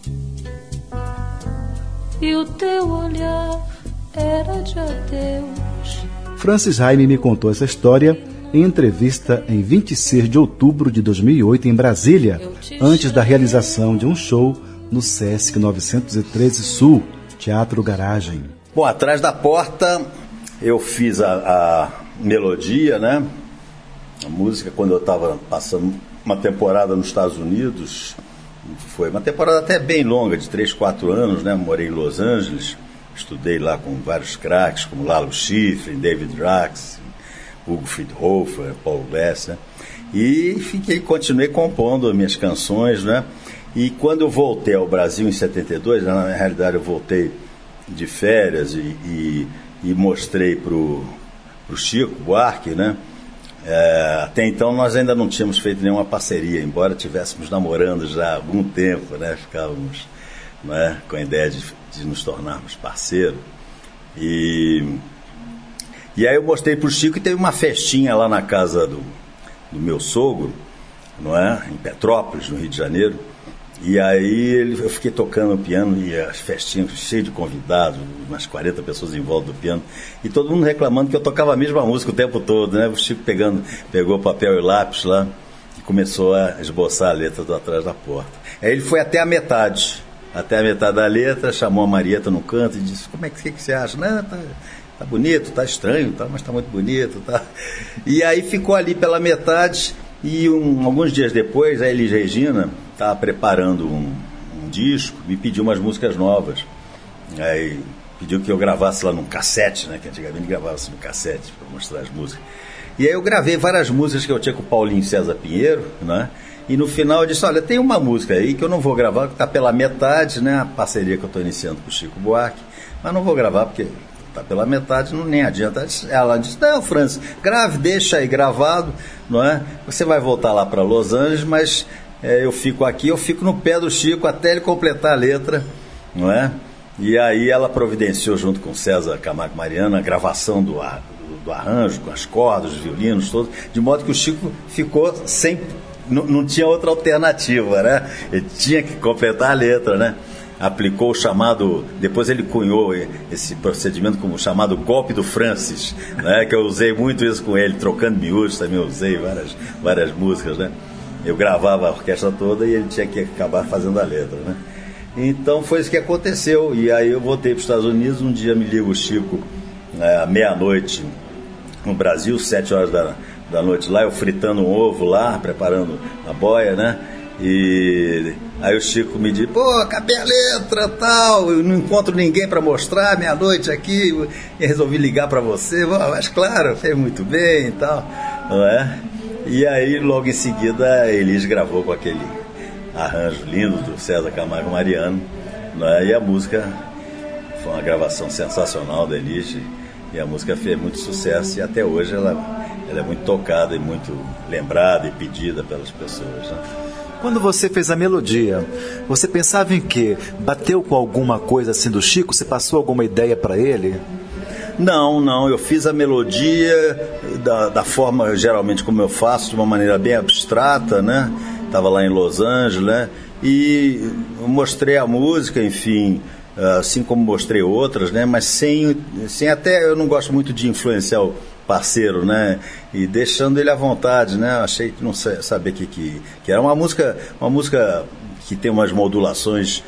e o teu olhar era de adeus. Francis Haime me contou essa história em entrevista em vinte e seis de outubro de dois mil e oito em Brasília, antes da realização de um show no Sesc novecentos e treze Sul, Teatro Garagem. Bom, Atrás da Porta, eu fiz a, a melodia, né? A música, quando eu estava passando uma temporada nos Estados Unidos, foi uma temporada até bem longa, de três, quatro anos, né? Morei em Los Angeles, estudei lá com vários craques, como Lalo Schifrin, David Drax, Hugo Friedhofer, Paul Glass, né? E fiquei, continuei compondo as minhas canções, né? E quando eu voltei ao Brasil em setenta e dois, na realidade eu voltei de férias e, e, e mostrei pro, pro Chico Buarque, né? É, até então nós ainda não tínhamos feito nenhuma parceria, embora estivéssemos namorando já há algum tempo, né? Ficávamos, né, com a ideia de, de nos tornarmos parceiros. E, e aí eu mostrei pro Chico e teve uma festinha lá na casa do, do meu sogro, não é? Em Petrópolis, no Rio de Janeiro. E aí ele, eu fiquei tocando o piano e as festinhas cheias de convidados, umas quarenta pessoas em volta do piano, e todo mundo reclamando que eu tocava a mesma música o tempo todo, né? O Chico pegando, pegou papel e lápis lá e começou a esboçar a letra do Atrás da Porta. Aí ele foi até a metade, até a metade da letra, chamou a Marieta no canto e disse: como é que, que, que você acha? Não, tá, tá bonito, tá estranho, tá, mas tá muito bonito, tá. E aí ficou ali pela metade. E um, alguns dias depois, a Elis Regina estava preparando um, um disco, me pediu umas músicas novas. Aí pediu que eu gravasse lá num cassete, né? Que antigamente gravava-se no cassete para mostrar as músicas. E aí eu gravei várias músicas que eu tinha com o Paulinho César Pinheiro, né? E no final eu disse: olha, tem uma música aí que eu não vou gravar, que está pela metade, né? A parceria que eu estou iniciando com o Chico Buarque, mas não vou gravar porque está pela metade, não nem adianta. Ela disse: não, Francis, grave, deixa aí gravado, não é? Você vai voltar lá para Los Angeles, mas é, eu fico aqui, eu fico no pé do Chico até ele completar a letra, não é? E aí ela providenciou, junto com César Camargo Mariano, a gravação do, ar, do, do arranjo, com as cordas, os violinos, todos, de modo que o Chico ficou sem, não, não tinha outra alternativa, né? Ele tinha que completar a letra, né? Aplicou o chamado, depois ele cunhou esse procedimento como o chamado golpe do Francis, né? Que eu usei muito isso com ele, Trocando Miúdos também usei várias, várias músicas, né? Eu gravava a orquestra toda e ele tinha que acabar fazendo a letra, né? Então foi isso que aconteceu. E aí eu voltei para os Estados Unidos. Um dia me liga o Chico, é, à meia-noite no Brasil, sete horas da, da noite lá, eu fritando um ovo lá, preparando a boia, né? E aí o Chico me diz, pô, cadê a letra, tal, eu não encontro ninguém para mostrar, meia-noite aqui, e resolvi ligar para você. Mas claro, fez muito bem e tal, não é? E aí logo em seguida a Elis gravou com aquele arranjo lindo do César Camargo Mariano, não é? E a música foi uma gravação sensacional da Elis, e a música fez muito sucesso, e até hoje ela, ela é muito tocada e muito lembrada e pedida pelas pessoas, né? Quando você fez a melodia, você pensava em quê? Bateu com alguma coisa assim do Chico? Você passou alguma ideia para ele? Não, não. Eu fiz a melodia da, da forma, geralmente, como eu faço, de uma maneira bem abstrata, né? Estava lá em Los Angeles, né? E mostrei a música, enfim, assim como mostrei outras, né? Mas sem, sem até... Eu não gosto muito de influenciar o parceiro, né? E deixando ele à vontade, né? Achei que não sabia que, que, que era uma música, uma música que tem umas modulações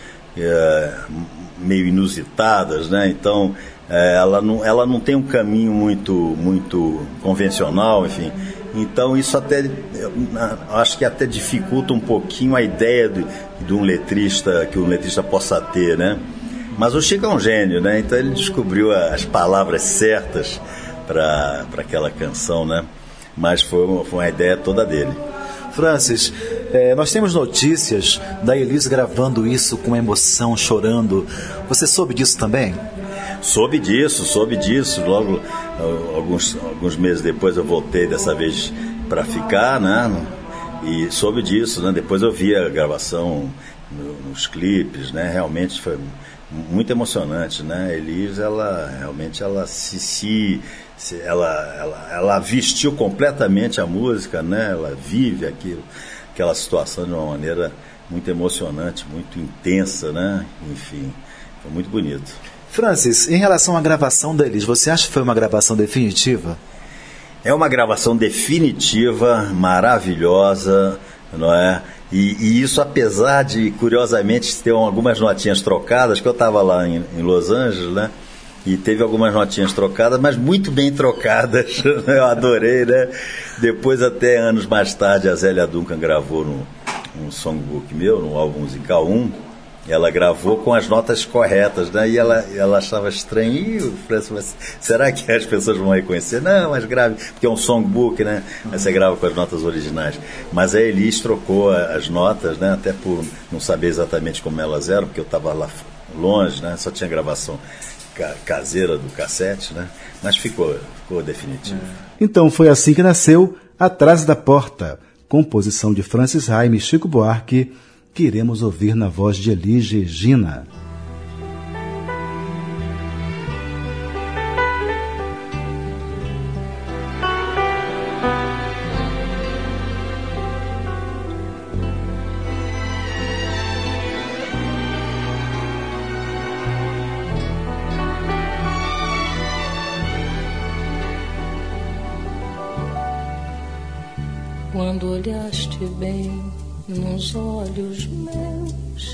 é, meio inusitadas, né? Então é, ela, não, ela não tem um caminho muito, muito convencional, enfim. Então isso até, eu acho que até dificulta um pouquinho a ideia de, de um letrista, que um letrista possa ter, né? Mas o Chico é um gênio, né? Então ele descobriu as palavras certas para aquela canção, né? Mas foi uma, foi uma ideia toda dele. Francis, é, nós temos notícias da Elis gravando isso com emoção, chorando. Você soube disso também? Soube disso, soube disso. Logo, alguns, alguns meses depois eu voltei dessa vez para ficar, né? E soube disso, né? Depois eu vi a gravação no, nos clipes, né? Realmente foi muito emocionante, né? A Elis, ela realmente ela se, se ela, ela, ela vestiu completamente a música, né? Ela vive aquilo, aquela situação de uma maneira muito emocionante, muito intensa, né? Enfim, foi muito bonito. Francis, em relação à gravação da Elis, você acha que foi uma gravação definitiva? É uma gravação definitiva, maravilhosa, não é? E, e isso apesar de, curiosamente, ter algumas notinhas trocadas, que eu estava lá em, em Los Angeles, né? E teve algumas notinhas trocadas, mas muito bem trocadas, eu adorei, né? Depois, até anos mais tarde, a Zélia Duncan gravou no, um songbook meu, no álbum musical um, ela gravou com as notas corretas, né? E ela, ela achava estranho, e eu falei assim, mas será que as pessoas vão reconhecer? Não, mas grave, porque é um songbook, né? Aí você grava com as notas originais. Mas a Elis trocou as notas, né? Até por não saber exatamente como elas eram, porque eu estava lá longe, né? Só tinha gravação caseira do cassete, né? Mas ficou, ficou definitivo. Então foi assim que nasceu Atrás da Porta, composição de Francis Raime e Chico Buarque, que iremos ouvir na voz de Elis Regina. Quando olhaste bem nos olhos meus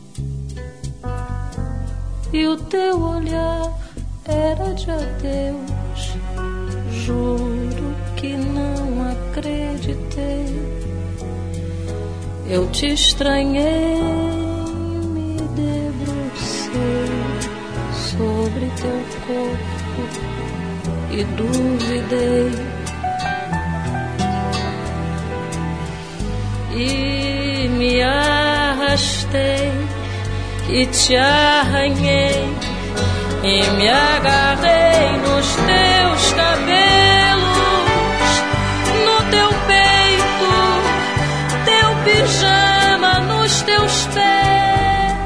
e o teu olhar era de adeus, juro que não acreditei. Eu te estranhei, me debrucei sobre teu corpo e duvidei. E me arrastei e te arranhei e me agarrei nos teus cabelos, no teu peito, teu pijama nos teus pés,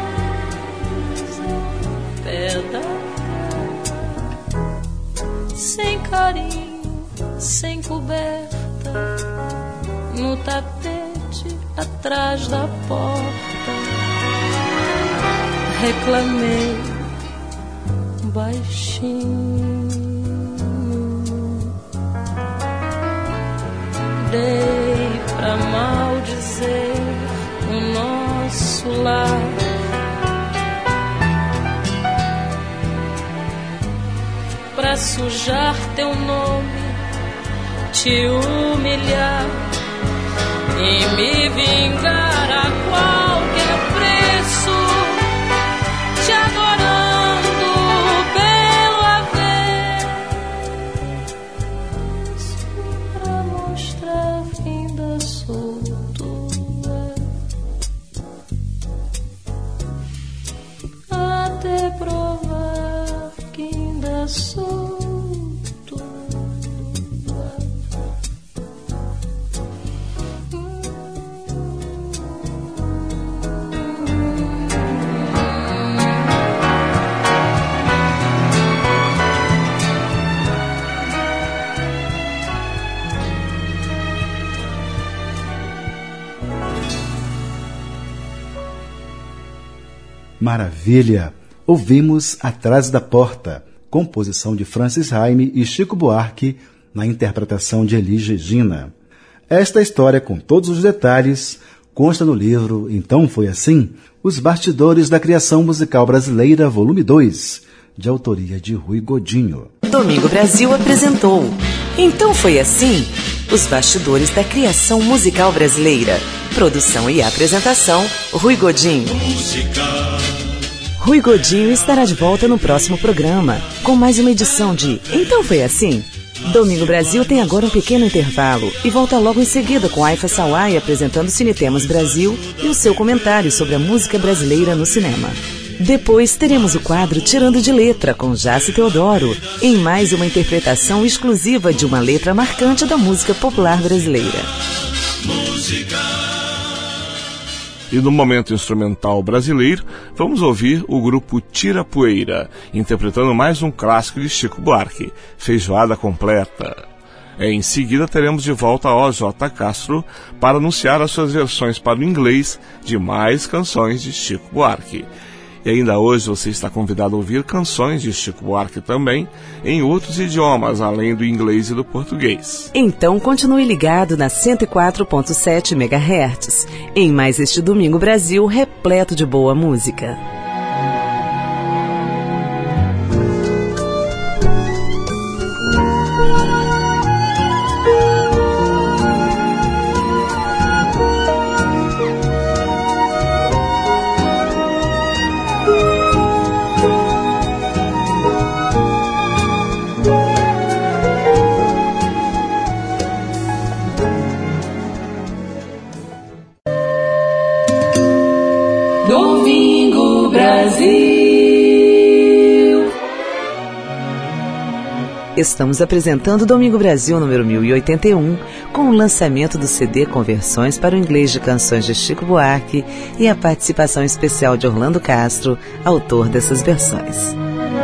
pé da sem carinho, sem coberta, no tapete atrás da porta, reclamei baixinho, dei pra maldizer o nosso lar, pra sujar teu nome, te humilhar e me vingar a qualquer preço, te adorando pela vez, pra mostrar que ainda sou tua, até provar que ainda sou. Maravilha! Ouvimos Atrás da Porta, composição de Francis Haime e Chico Buarque, na interpretação de Elis Regina. Esta história, com todos os detalhes, consta no livro Então Foi Assim, Os Bastidores da Criação Musical Brasileira, volume dois, de autoria de Rui Godinho. Domingo Brasil apresentou Então Foi Assim, Os Bastidores da Criação Musical Brasileira. Produção e apresentação, Rui Godinho. Rui Godinho estará de volta no próximo programa, com mais uma edição de Então Foi Assim? Domingo Brasil tem agora um pequeno intervalo e volta logo em seguida com Aifa Sawai apresentando Cinetemas Brasil e o seu comentário sobre a música brasileira no cinema. Depois teremos o quadro Tirando de Letra, com Jace Teodoro, em mais uma interpretação exclusiva de uma letra marcante da música popular brasileira. Música. E no momento instrumental brasileiro, vamos ouvir o grupo Tira Poeira, interpretando mais um clássico de Chico Buarque, Feijoada Completa. Em seguida, teremos de volta a O J Castro para anunciar as suas versões para o inglês de mais canções de Chico Buarque. E ainda hoje você está convidado a ouvir canções de Chico Buarque também em outros idiomas, além do inglês e do português. Então continue ligado na cento e quatro ponto sete megahertz, em mais este Domingo Brasil repleto de boa música. Domingo Brasil. Estamos apresentando Domingo Brasil número mil e oitenta e um, com o lançamento do C D Conversões para o Inglês de Canções de Chico Buarque e a participação especial de Orlando Castro, autor dessas versões.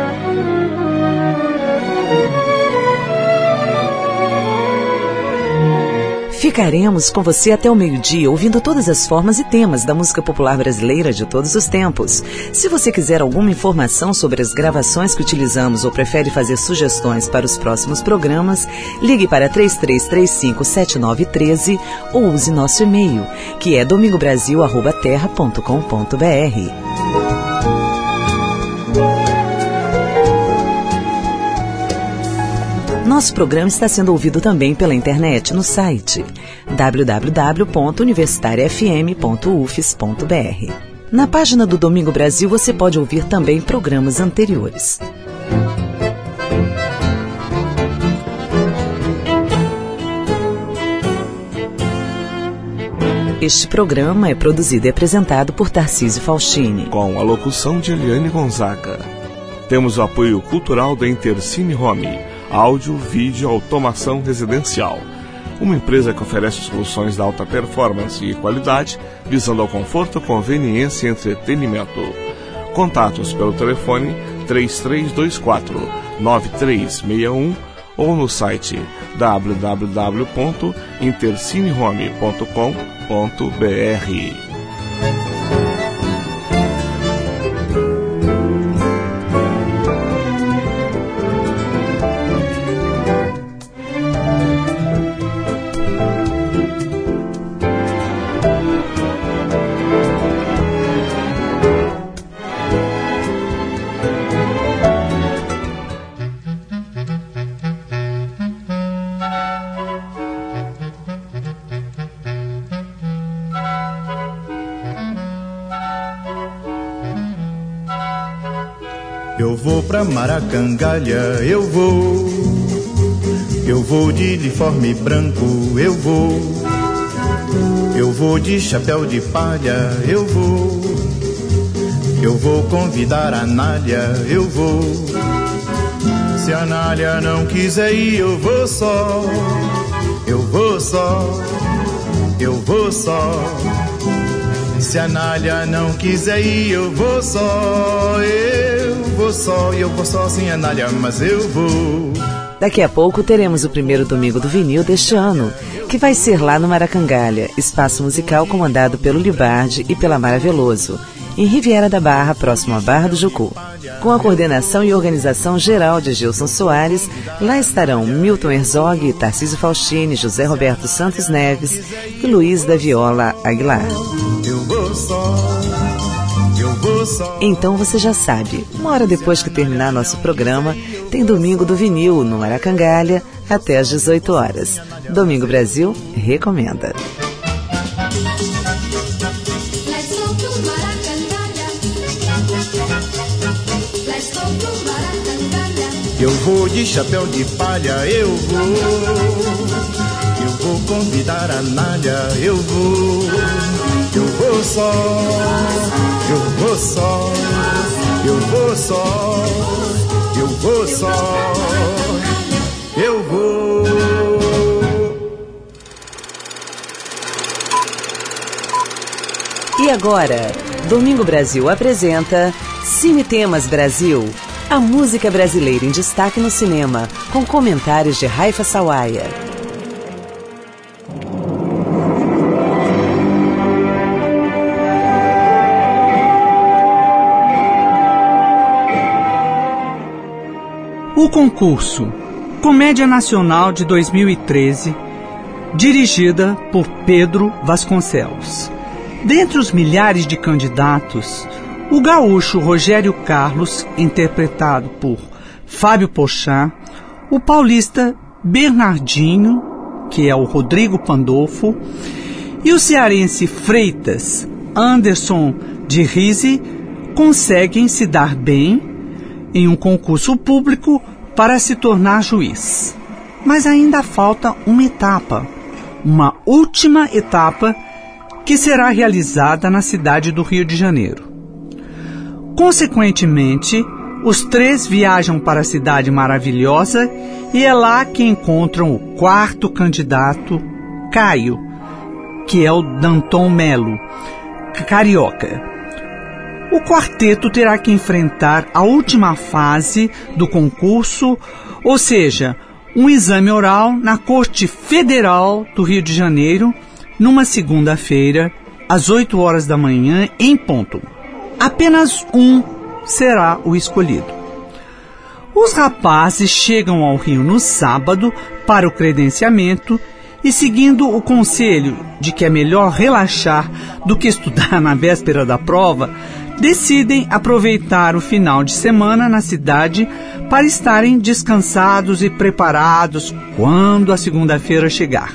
Ficaremos com você até o meio-dia, ouvindo todas as formas e temas da música popular brasileira de todos os tempos. Se você quiser alguma informação sobre as gravações que utilizamos ou prefere fazer sugestões para os próximos programas, ligue para três três três cinco sete nove um três ou use nosso e-mail, que é domingobrasil arroba terra ponto com ponto br. Nosso programa está sendo ouvido também pela internet no site w w w ponto universitária f m ponto u f s ponto b r. Na página do Domingo Brasil você pode ouvir também programas anteriores. Este programa é produzido e apresentado por Tarcísio Faustini, com a locução de Eliane Gonzaga. Temos o apoio cultural da Intercine Home, áudio, vídeo, automação residencial. Uma empresa que oferece soluções de alta performance e qualidade, visando ao conforto, conveniência e entretenimento. Contatos pelo telefone três três dois quatro nove três seis um ou no site w w w ponto intercinehome ponto com ponto b r. Eu vou pra Maracangalha, eu vou. Eu vou de uniforme branco, eu vou. Eu vou de chapéu de palha, eu vou. Eu vou convidar a Nália, eu vou. Se a Nália não quiser ir, eu vou só. Eu vou só. Eu vou só. Se a Nália não quiser ir, eu vou só. Eu vou só, eu vou só sem a Nália, mas eu vou. Daqui a pouco teremos o primeiro domingo do vinil deste ano, que vai ser lá no Maracangalha, espaço musical comandado pelo Libardi e pela Mara Veloso, em Riviera da Barra, próximo à Barra do Jucu. Com a coordenação e organização geral de Gilson Soares, lá estarão Milton Herzog, Tarcísio Faustini, José Roberto Santos Neves e Luiz da Viola Aguilar. Eu vou só, eu vou só. Então você já sabe, uma hora depois que terminar nosso programa, tem Domingo do Vinil no Maracangalha até às dezoito horas. Domingo Brasil recomenda. Eu vou de chapéu de palha, eu vou. Eu vou convidar a Nália, eu vou. Eu vou só, eu vou só. Eu vou só, eu vou só. Eu vou. E agora, Domingo Brasil apresenta Cine Temas Brasil. A música brasileira em destaque no cinema, com comentários de Raifa Sawaia. O concurso Comédia Nacional de dois mil e treze, dirigida por Pedro Vasconcelos. Dentre os milhares de candidatos, o gaúcho Rogério Carlos, interpretado por Fábio Pochá, o paulista Bernardinho, que é o Rodrigo Pandolfo, e o cearense Freitas, Anderson de Rise, conseguem se dar bem em um concurso público para se tornar juiz. Mas ainda falta uma etapa, uma última etapa que será realizada na cidade do Rio de Janeiro. Consequentemente, os três viajam para a cidade maravilhosa e é lá que encontram o quarto candidato, Caio, que é o Danton Melo, carioca. O quarteto terá que enfrentar a última fase do concurso, ou seja, um exame oral na Corte Federal do Rio de Janeiro, numa segunda-feira, às oito horas da manhã, em ponto. Apenas um será o escolhido. Os rapazes chegam ao Rio no sábado para o credenciamento e, seguindo o conselho de que é melhor relaxar do que estudar na véspera da prova, decidem aproveitar o final de semana na cidade para estarem descansados e preparados quando a segunda-feira chegar.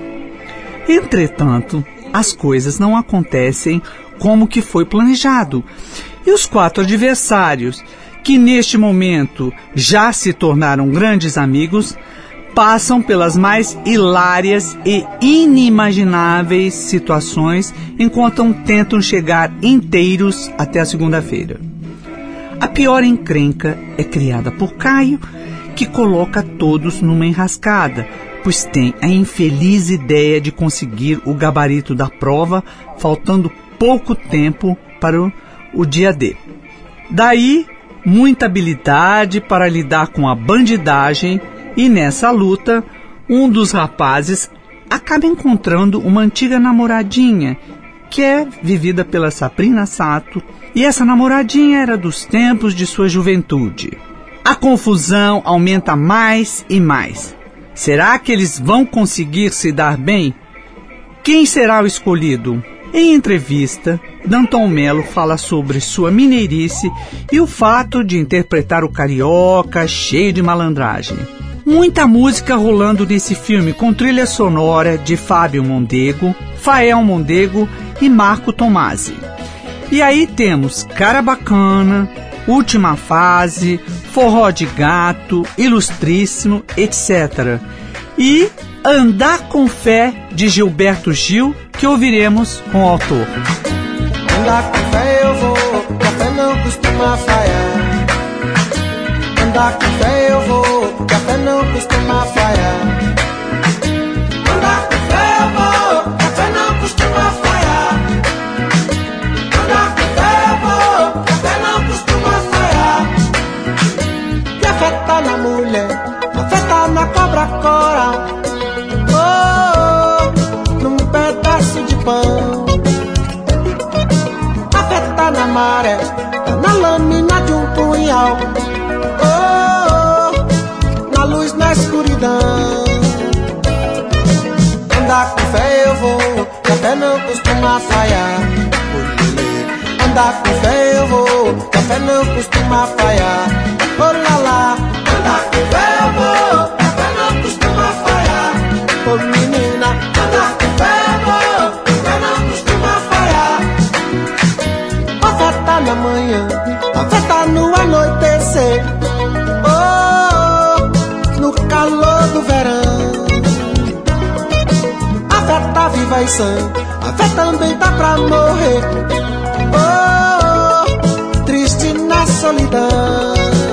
Entretanto, as coisas não acontecem como que foi planejado, e os quatro adversários, que neste momento já se tornaram grandes amigos, passam pelas mais hilárias e inimagináveis situações enquanto tentam chegar inteiros até a segunda-feira. A pior encrenca é criada por Caio, que coloca todos numa enrascada, pois tem a infeliz ideia de conseguir o gabarito da prova, faltando pouco tempo para o, o dia D. Daí, muita habilidade para lidar com a bandidagem, e nessa luta, um dos rapazes acaba encontrando uma antiga namoradinha, que é vivida pela Sabrina Sato, e essa namoradinha era dos tempos de sua juventude. A confusão aumenta mais e mais. Será que eles vão conseguir se dar bem? Quem será o escolhido? Em entrevista, Danton Melo fala sobre sua mineirice e o fato de interpretar o carioca cheio de malandragem. Muita música rolando nesse filme, com trilha sonora de Fábio Mondego, Fael Mondego e Marco Tomasi. E aí temos cara bacana, Última Fase, Forró de Gato, Ilustríssimo, etcétera. E Andar com Fé, de Gilberto Gil, que ouviremos com o autor. Andar com fé eu vou, que a fé não costuma falhar. Andar com fé eu vou, que a fé não costuma falhar. Andar com fé eu vou, que a fé não costuma falhar. Andar com fé eu vou, que a fé não costuma falhar. Que a fé tá na mulher, a fé tá na cobra coral. Oh, num pedaço de pão. A fé tá na maré, tá na lâmina de um punhal. Oh, na luz, na escuridão. Andar com fé eu vou, que a fé não costuma falhar. Andar com fé eu vou, que a fé não costuma falhar. Oh lá lá. Andar com fé eu vou, que a fé não costuma falhar. Oh menina. Andar com fé eu vou, que a fé não costuma falhar. A fé tá na manhã, a fé tá no anoitecer. Oh, no calor do verão. A fé tá viva e sã, a fé também tá pra morrer. Oh, triste na solidão.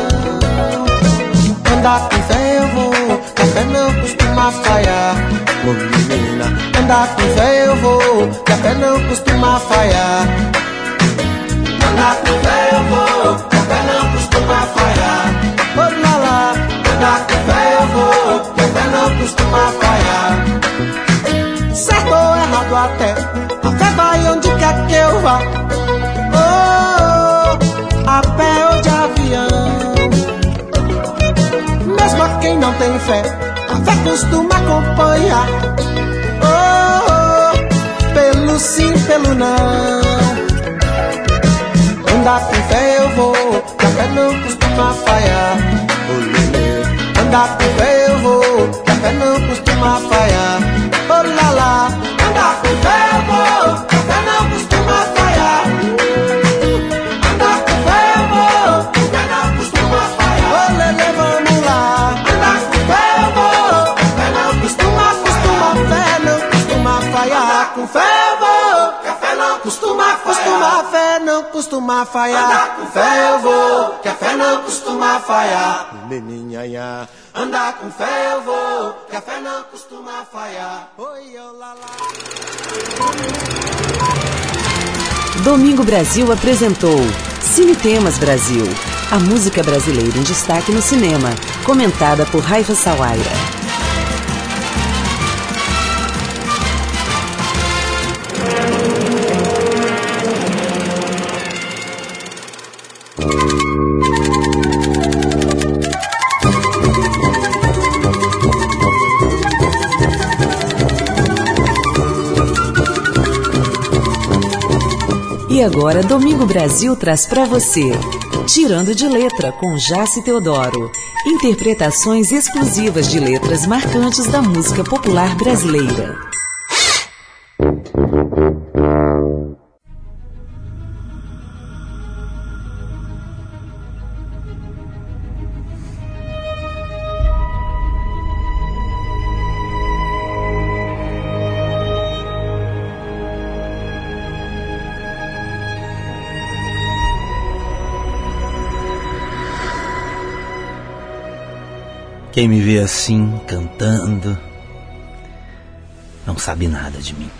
Andar com fé eu vou, que a fé não costuma falhar. Oh menina, andar com fé eu vou, que a fé não costuma falhar. Andar com fé eu vou, que a fé não costuma falhar. Oh lá lá. Andar com fé eu vou, que a fé não costuma falhar. Certo ou errado até, a fé vai onde quer que eu vá. Oh, a pé ou de avião. Mesmo a quem não tem fé, a fé costuma acompanhar. Oh, pelo sim, pelo não. Andar com fé eu vou, que a fé não costuma falhar. Oh, andar com fé eu vou, que a fé não costuma falhar. Oh lá lá. Andar com fé eu vou, que a fé não costuma falhar. Andar com fé eu vou, que a fé não costuma falhar. Oh lelê, vamos lá. Andar com fé eu vou, que a fé não costuma, costuma, fé não costuma falhar. Andar com fé eu vou, que a fé não costuma, costuma, fé não costuma falhar. Andar com fé eu vou, que a fé não costuma falhar. Meninha, andar com fé eu vou, que a fé não costuma falhar. Oi, olá lá. Domingo Brasil apresentou Cine Temas Brasil, a música brasileira em destaque no cinema, comentada por Raifa Sawaira. E agora, Domingo Brasil traz para você Tirando de Letra, com Jaci Teodoro. Interpretações exclusivas de letras marcantes da música popular brasileira. Quem me vê assim, cantando, não sabe nada de mim.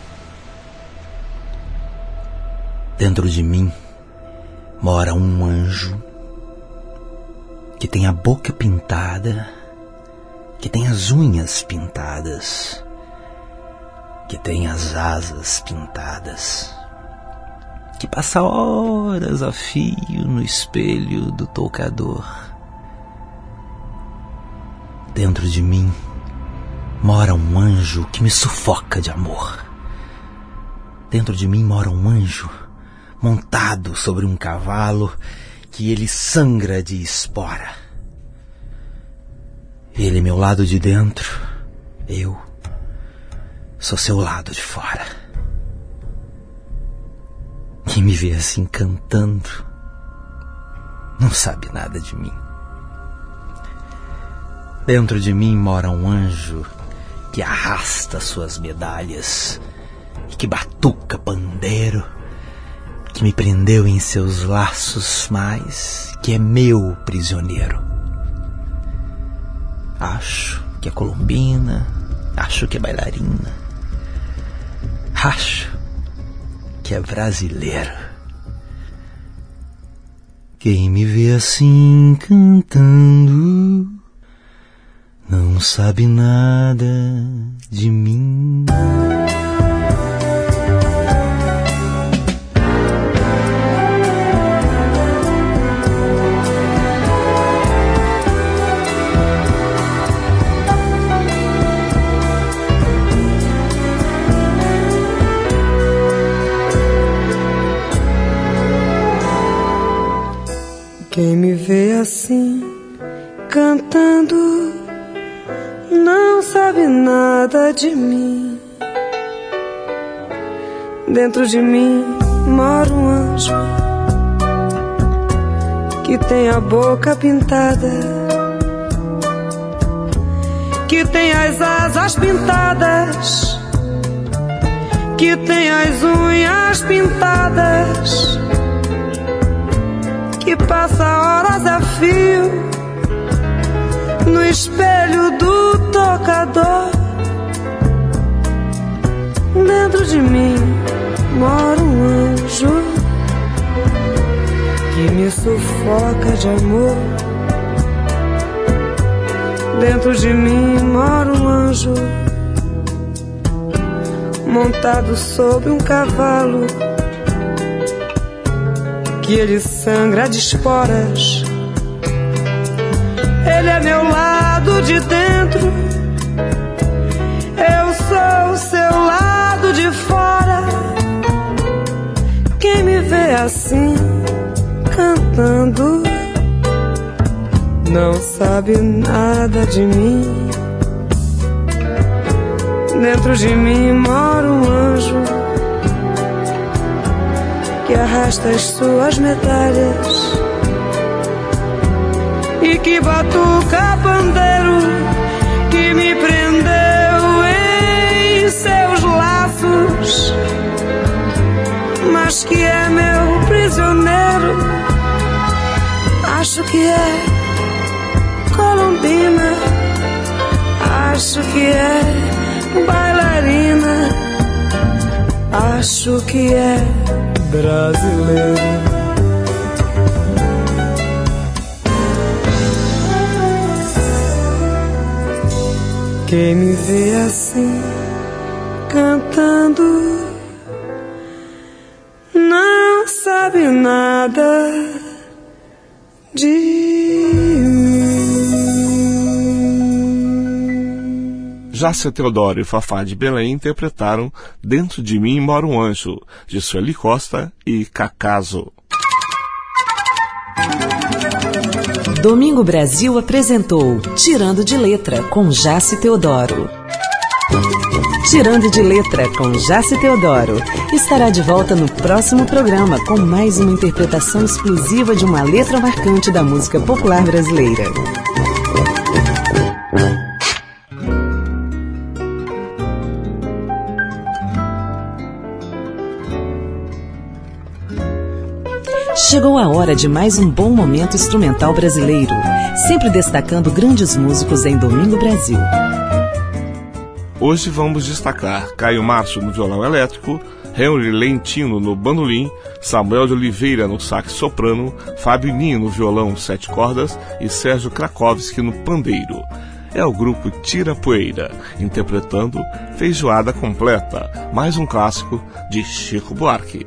Dentro de mim mora um anjo que tem a boca pintada, que tem as unhas pintadas, que tem as asas pintadas, que passa horas a fio no espelho do toucador. Dentro de mim mora um anjo que me sufoca de amor. Dentro de mim mora um anjo montado sobre um cavalo que ele sangra de espora. Ele é meu lado de dentro, eu sou seu lado de fora. Quem me vê assim cantando, não sabe nada de mim. Dentro de mim mora um anjo que arrasta suas medalhas e que batuca pandeiro, que me prendeu em seus laços, mas que é meu prisioneiro. Acho que é colombina, acho que é bailarina, acho que é brasileiro. Quem me vê assim cantando não sabe nada de mim. Quem me vê assim, cantando, não sabe nada de mim. Dentro de mim mora um anjo que tem a boca pintada, que tem as asas pintadas, que tem as unhas pintadas, que passa horas a fio no espelho do tocador. Dentro de mim mora um anjo que me sufoca de amor. Dentro de mim mora um anjo montado sobre um cavalo, que ele sangra de esporas. Ele é meu lado de dentro, eu sou o seu lado de fora. Quem me vê assim, cantando, não sabe nada de mim. Dentro de mim mora um anjo que arrasta as suas medalhas e que batuca pandeiro, que me prendeu em seus laços, mas que é meu prisioneiro. Acho que é colombina, acho que é bailarina, acho que é brasileiro. Quem me vê assim, cantando, não sabe nada de mim. Jácia Teodoro e Fafá de Belém interpretaram Dentro de Mim Mora um Anjo, de Sueli Costa e Cacaso. Domingo Brasil apresentou Tirando de Letra, com Jácia Teodoro. Tirando de Letra, com Jácia Teodoro, estará de volta no próximo programa com mais uma interpretação exclusiva de uma letra marcante da música popular brasileira. Chegou a hora de mais um bom momento instrumental brasileiro, sempre destacando grandes músicos em Domingo Brasil. Hoje vamos destacar Caio Márcio no violão elétrico, Henry Lentino no bandolim, Samuel de Oliveira no sax soprano, Fábio Ninho no violão sete cordas e Sérgio Krakowski no pandeiro. É o grupo Tira Poeira, interpretando Feijoada Completa, mais um clássico de Chico Buarque.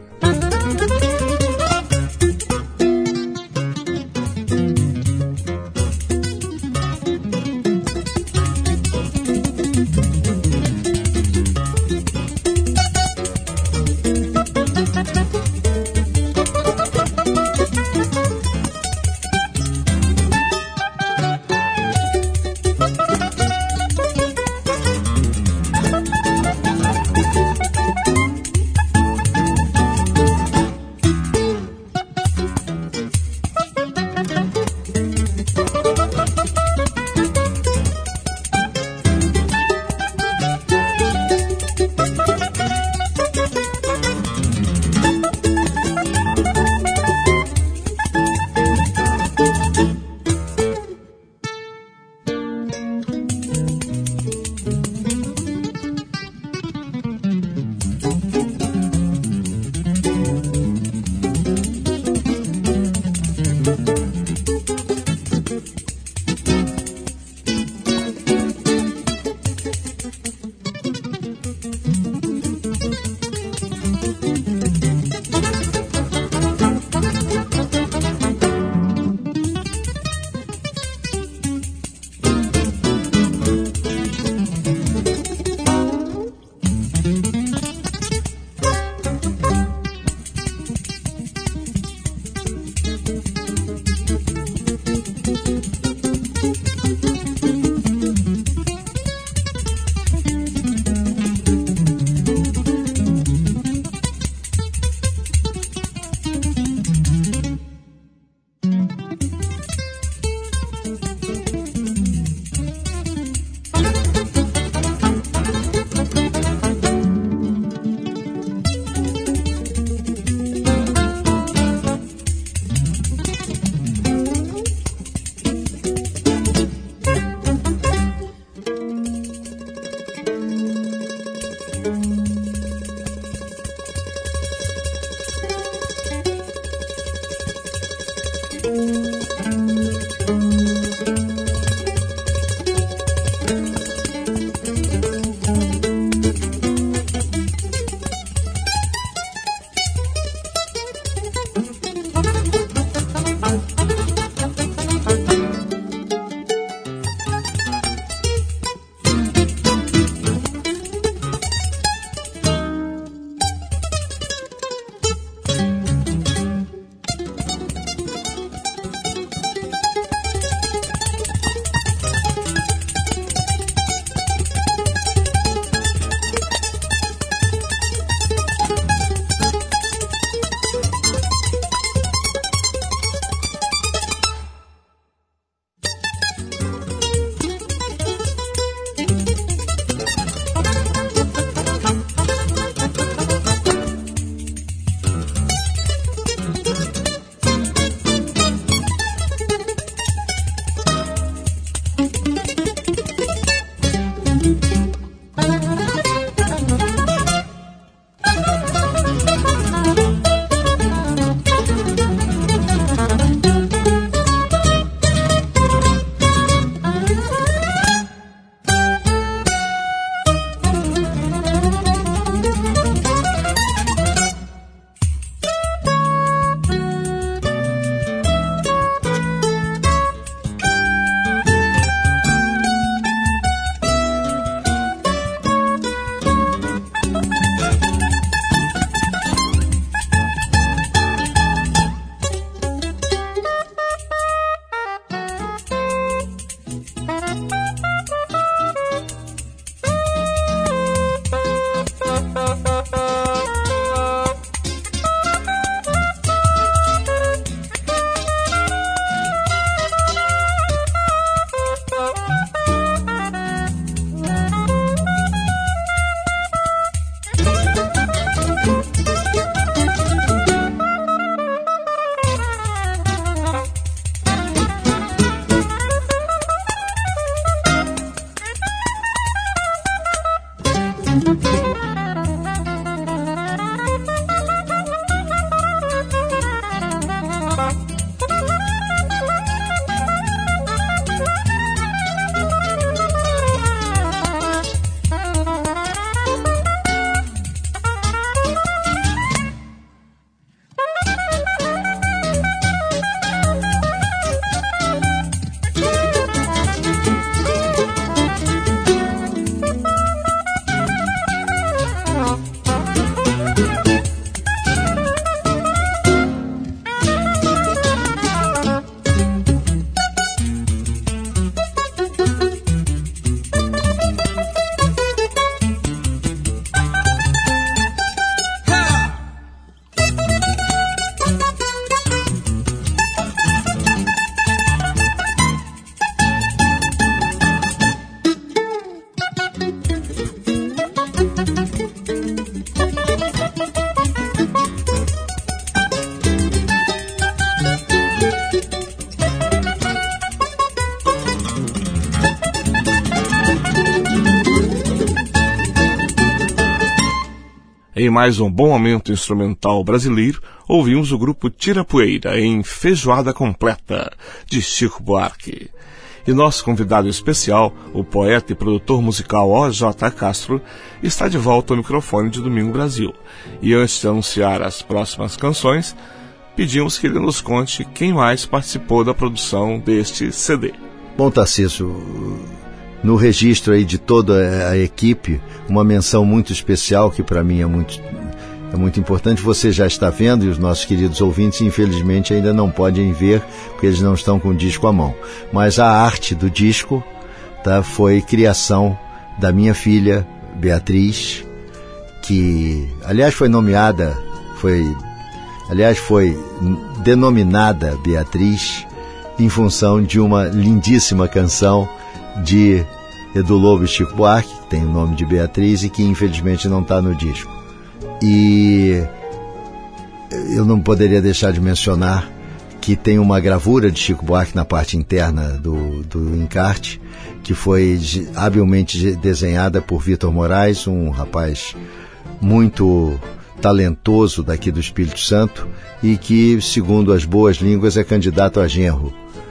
Em mais um bom momento instrumental brasileiro, ouvimos o grupo Tira Poeira em Feijoada Completa, de Chico Buarque. E nosso convidado especial, o poeta e produtor musical O J Castro, está de volta ao microfone de Domingo Brasil. E antes de anunciar as próximas canções, pedimos que ele nos conte quem mais participou da produção deste C D. Bom, Tarcísio, no registro aí de toda a equipe, uma menção muito especial que para mim é muito, é muito importante. Você já está vendo e os nossos queridos ouvintes infelizmente ainda não podem ver porque eles não estão com o disco à mão. Mas a arte do disco, tá, foi criação da minha filha Beatriz, que aliás foi nomeada, foi, aliás foi denominada Beatriz em função de uma lindíssima canção de Edu Lobo e Chico Buarque, que tem o nome de Beatriz e que infelizmente não está no disco. E eu não poderia deixar de mencionar que tem uma gravura de Chico Buarque na parte interna do, do encarte, que foi habilmente desenhada por Vitor Moraes, um rapaz muito talentoso daqui do Espírito Santo e que, segundo as boas línguas, é candidato a genro.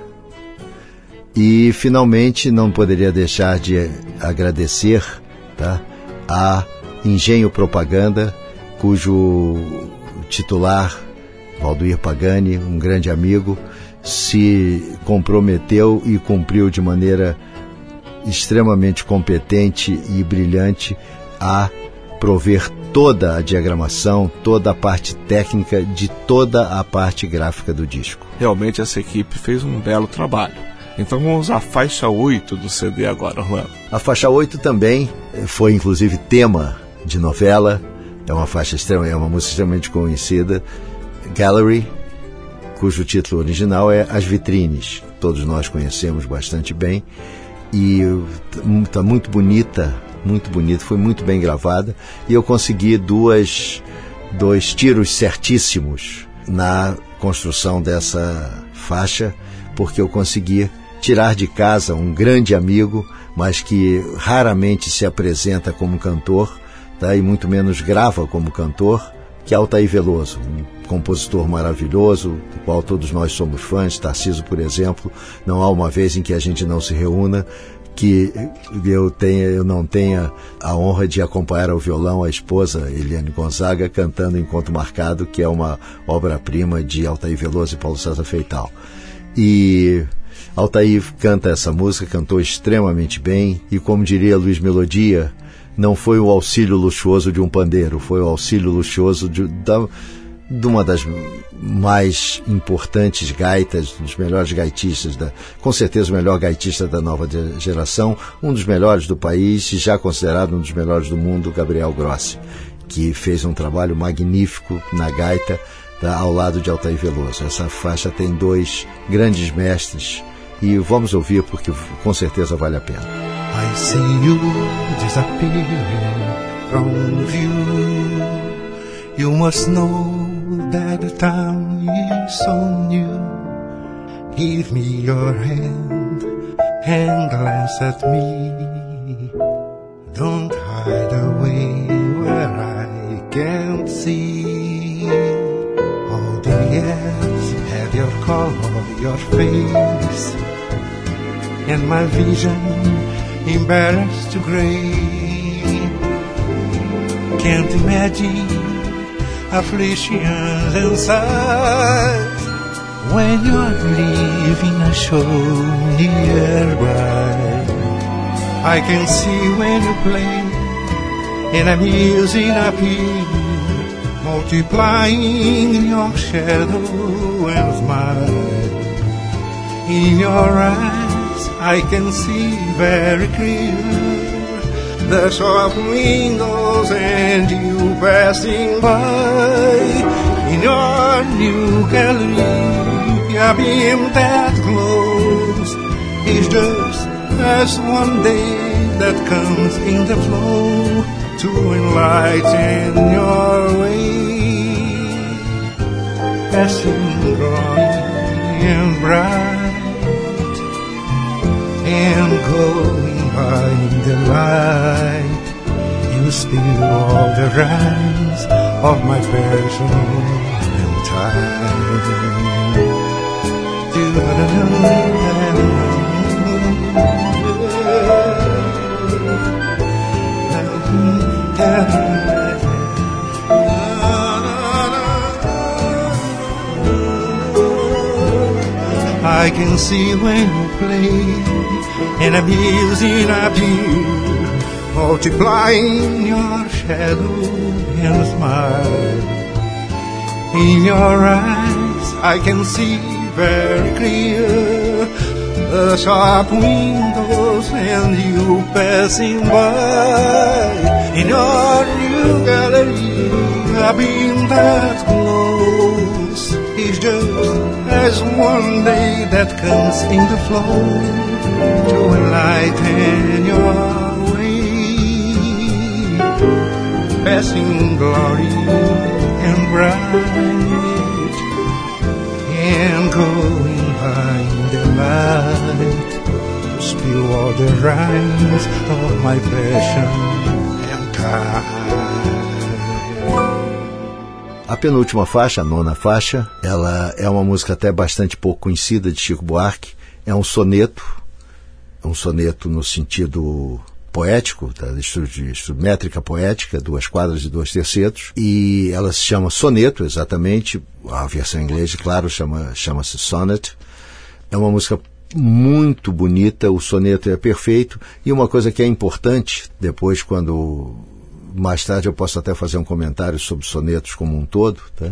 E, finalmente, não poderia deixar de agradecer, tá, a Engenho Propaganda, cujo titular, Valduir Pagani, um grande amigo, se comprometeu e cumpriu de maneira extremamente competente e brilhante a prover toda a diagramação, toda a parte técnica de toda a parte gráfica do disco. Realmente essa equipe fez um belo trabalho. Então vamos à faixa oito do C D agora, Orlando. A faixa oito também foi inclusive tema de novela, é uma faixa extrema, é uma música extremamente conhecida, Gallery, cujo título original é As Vitrines, todos nós conhecemos bastante bem, e está muito bonita, muito bonita, foi muito bem gravada, e eu consegui duas, dois tiros certíssimos na construção dessa faixa, porque eu consegui tirar de casa um grande amigo, mas que raramente se apresenta como cantor, tá? E muito menos grava como cantor, que é Altair Veloso, um compositor maravilhoso, do qual todos nós somos fãs. Tarcísio, por exemplo, não há uma vez em que a gente não se reúna que eu, tenha, eu não tenha a honra de acompanhar ao violão a esposa Eliane Gonzaga cantando Encontro Marcado, que é uma obra-prima de Altair Veloso e Paulo César Feital. E Altair canta essa música, cantou extremamente bem, e como diria Luiz Melodia, não foi o auxílio luxuoso de um pandeiro, foi o auxílio luxuoso de, da, de uma das mais importantes gaitas, dos melhores gaitistas, da, com certeza o melhor gaitista da nova geração, um dos melhores do país e já considerado um dos melhores do mundo, Gabriel Grossi, que fez um trabalho magnífico na gaita, tá, ao lado de Altair Veloso. Essa faixa tem dois grandes mestres e vamos ouvir porque com certeza vale a pena. I see you disappearing from view. You must know that the time is on you. Give me your hand and glance at me. Don't hide away where I can't see. All the years have your color, your face, and my vision embarrassed to gray. Can't imagine afflictions inside when you're leaving a show nearby. I can see when you play and I'm using a pin, multiplying your shadow and smile. In your eyes I can see very clear the shop windows and you passing by. In your new gallery, a beam that glows is just as one day that comes in the flow to enlighten your way, passing growing and bright and going by the light. You to spill all the rhymes of my passion and time. I can see when you play, and I'm using up here, multiplying your shadow and smile. In your eyes I can see very clear the sharp windows and you passing by. In your new gallery, a beam that glows is just as one day that comes in the flow to enlighten your way, passing glory and bright, and going behind the light to spill all the rhymes of my passion and time. A penúltima faixa, a nona faixa, ela é uma música até bastante pouco conhecida de Chico Buarque. É um soneto, é um soneto no sentido poético, da métrica poética, duas quadras e dois tercetos, e ela se chama soneto, exatamente, a versão em inglês, claro, chama, chama-se sonnet. É uma música muito bonita, o soneto é perfeito, e uma coisa que é importante, depois quando... mais tarde eu posso até fazer um comentário sobre sonetos como um todo, tá?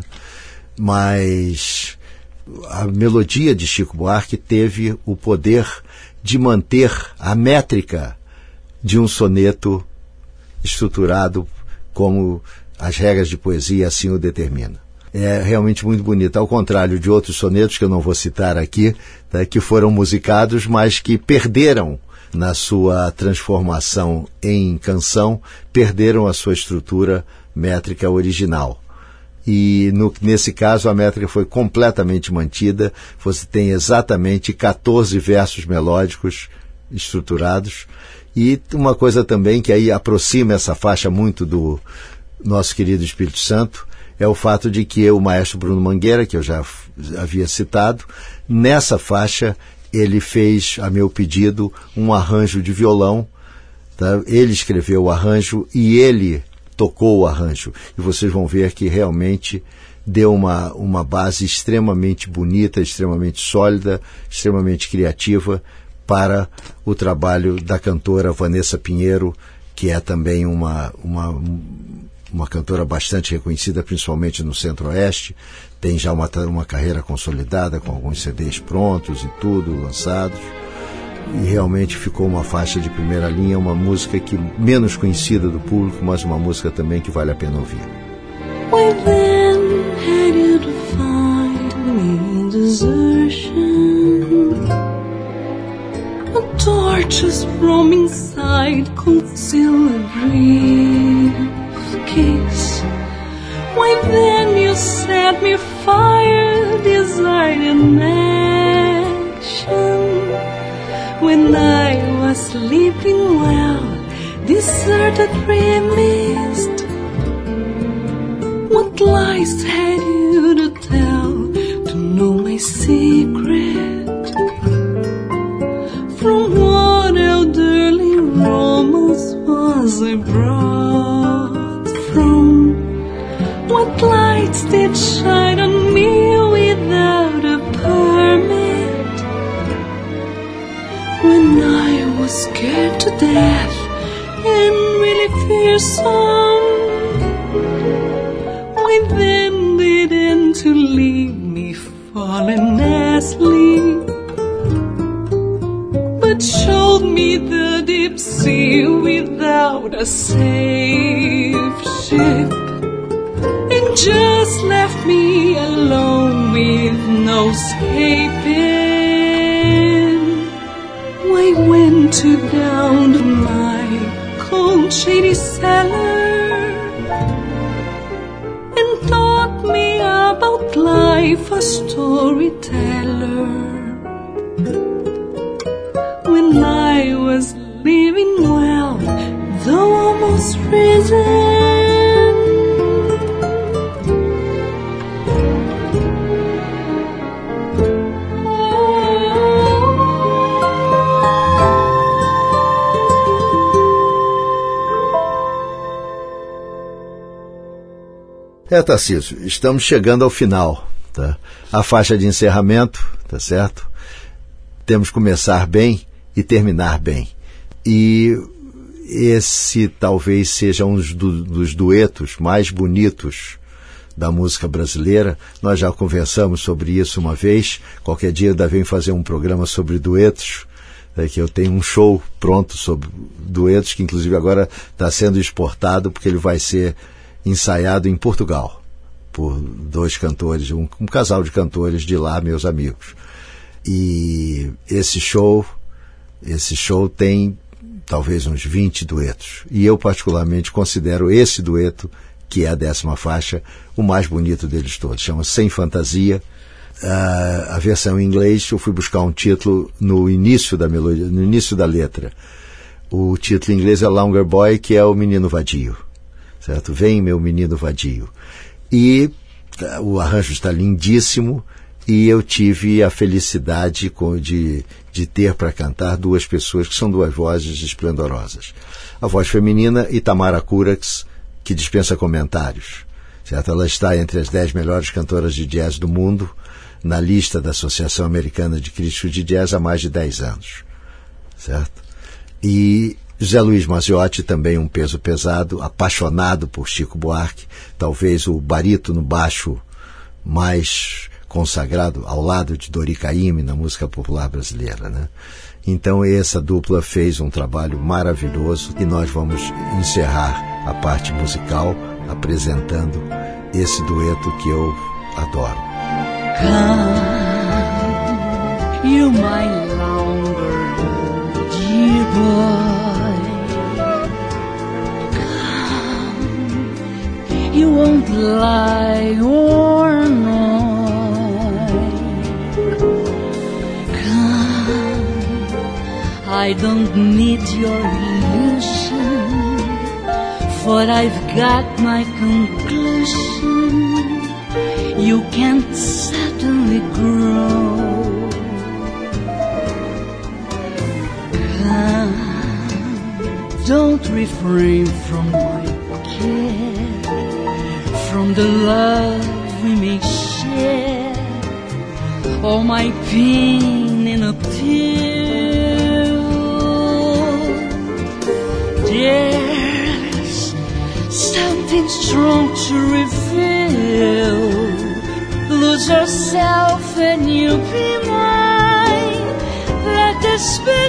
Mas a melodia de Chico Buarque teve o poder de manter a métrica de um soneto estruturado como as regras de poesia assim o determinam. É realmente muito bonito, ao contrário de outros sonetos que eu não vou citar aqui, tá? Que foram musicados, mas que perderam na sua transformação em canção, perderam a sua estrutura métrica original. E no, nesse caso a métrica foi completamente mantida, você tem exatamente catorze versos melódicos estruturados, e uma coisa também que aí aproxima essa faixa muito do nosso querido Espírito Santo, é o fato de que o maestro Bruno Mangueira, que eu já havia citado, nessa faixa ele fez, a meu pedido, um arranjo de violão, tá? Ele escreveu o arranjo e ele tocou o arranjo. E vocês vão ver que realmente deu uma, uma base extremamente bonita, extremamente sólida, extremamente criativa para o trabalho da cantora Vanessa Pinheiro, que é também uma, uma, uma cantora bastante reconhecida, principalmente no Centro-Oeste. Tem já uma, uma carreira consolidada, com alguns C Ds prontos e tudo, lançados. E realmente ficou uma faixa de primeira linha, uma música que menos conhecida do público, mas uma música também que vale a pena ouvir. Why then had you to find me in desertion? A torches from inside conceal a briefcase. Why then you set me fire, desire and action? When I was sleeping well, deserted, remissed. What lies had you to tell to know my secret? From what elderly romance was I brought from? What lights did shine on me without a permit? When I was scared to death and really fearsome, why then didn't you leave me falling asleep, but showed me the deep sea without a safe ship, and just left me alone with no escaping? I went to down to my cold shady cellar and taught me about life, a storyteller. When I was living well, though almost has risen. É, Tarcísio, estamos chegando ao final, tá? A faixa de encerramento, tá certo? Temos que começar bem e terminar bem. E esse talvez seja um dos, dos duetos mais bonitos da música brasileira. Nós já conversamos sobre isso uma vez. Qualquer dia eu ainda venho fazer um programa sobre duetos, né, que eu tenho um show pronto sobre duetos, que inclusive agora está sendo exportado, porque ele vai ser ensaiado em Portugal, por dois cantores, um, um casal de cantores de lá, meus amigos. E esse show, esse show tem talvez uns vinte duetos. E eu particularmente considero esse dueto, que é a décima faixa, o mais bonito deles todos. Chama Sem Fantasia. Uh, a versão em inglês, eu fui buscar um título no início da melodia, no início da letra. O título em inglês é Longer Boy, que é o menino vadio. Certo? Vem, meu menino vadio. E o arranjo está lindíssimo, e eu tive a felicidade de, de ter para cantar duas pessoas que são duas vozes esplendorosas. A voz feminina, Itamara Curax, que dispensa comentários. Certo? Ela está entre as dez melhores cantoras de jazz do mundo, na lista da Associação Americana de Críticos de Jazz há mais de dez anos. Certo? E José Luiz Maziotti, também um peso pesado, apaixonado por Chico Buarque, talvez o barítono baixo mais consagrado, ao lado de Dori Caymmi na música popular brasileira, né? Então essa dupla fez um trabalho maravilhoso, e nós vamos encerrar a parte musical apresentando esse dueto que eu adoro. Come, you my longer dear boy. You won't lie or annoy. Come, I don't need your illusion, for I've got my conclusion. You can't suddenly grow. Come, don't refrain from my care, from the love we may share, all my pain in a pill. There's something strong to reveal. Lose yourself and you'll be mine. Let this be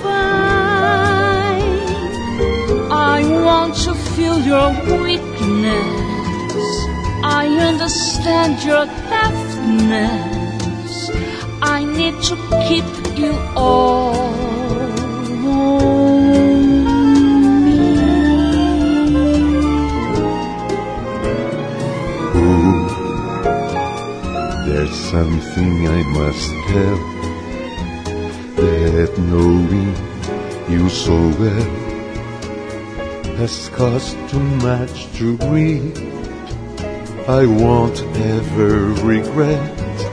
divine. I want to feel your weakness. I understand your toughness. I need to keep you all me. Oh, there's something I must tell, that knowing you so well has cost too much to read. I won't ever regret.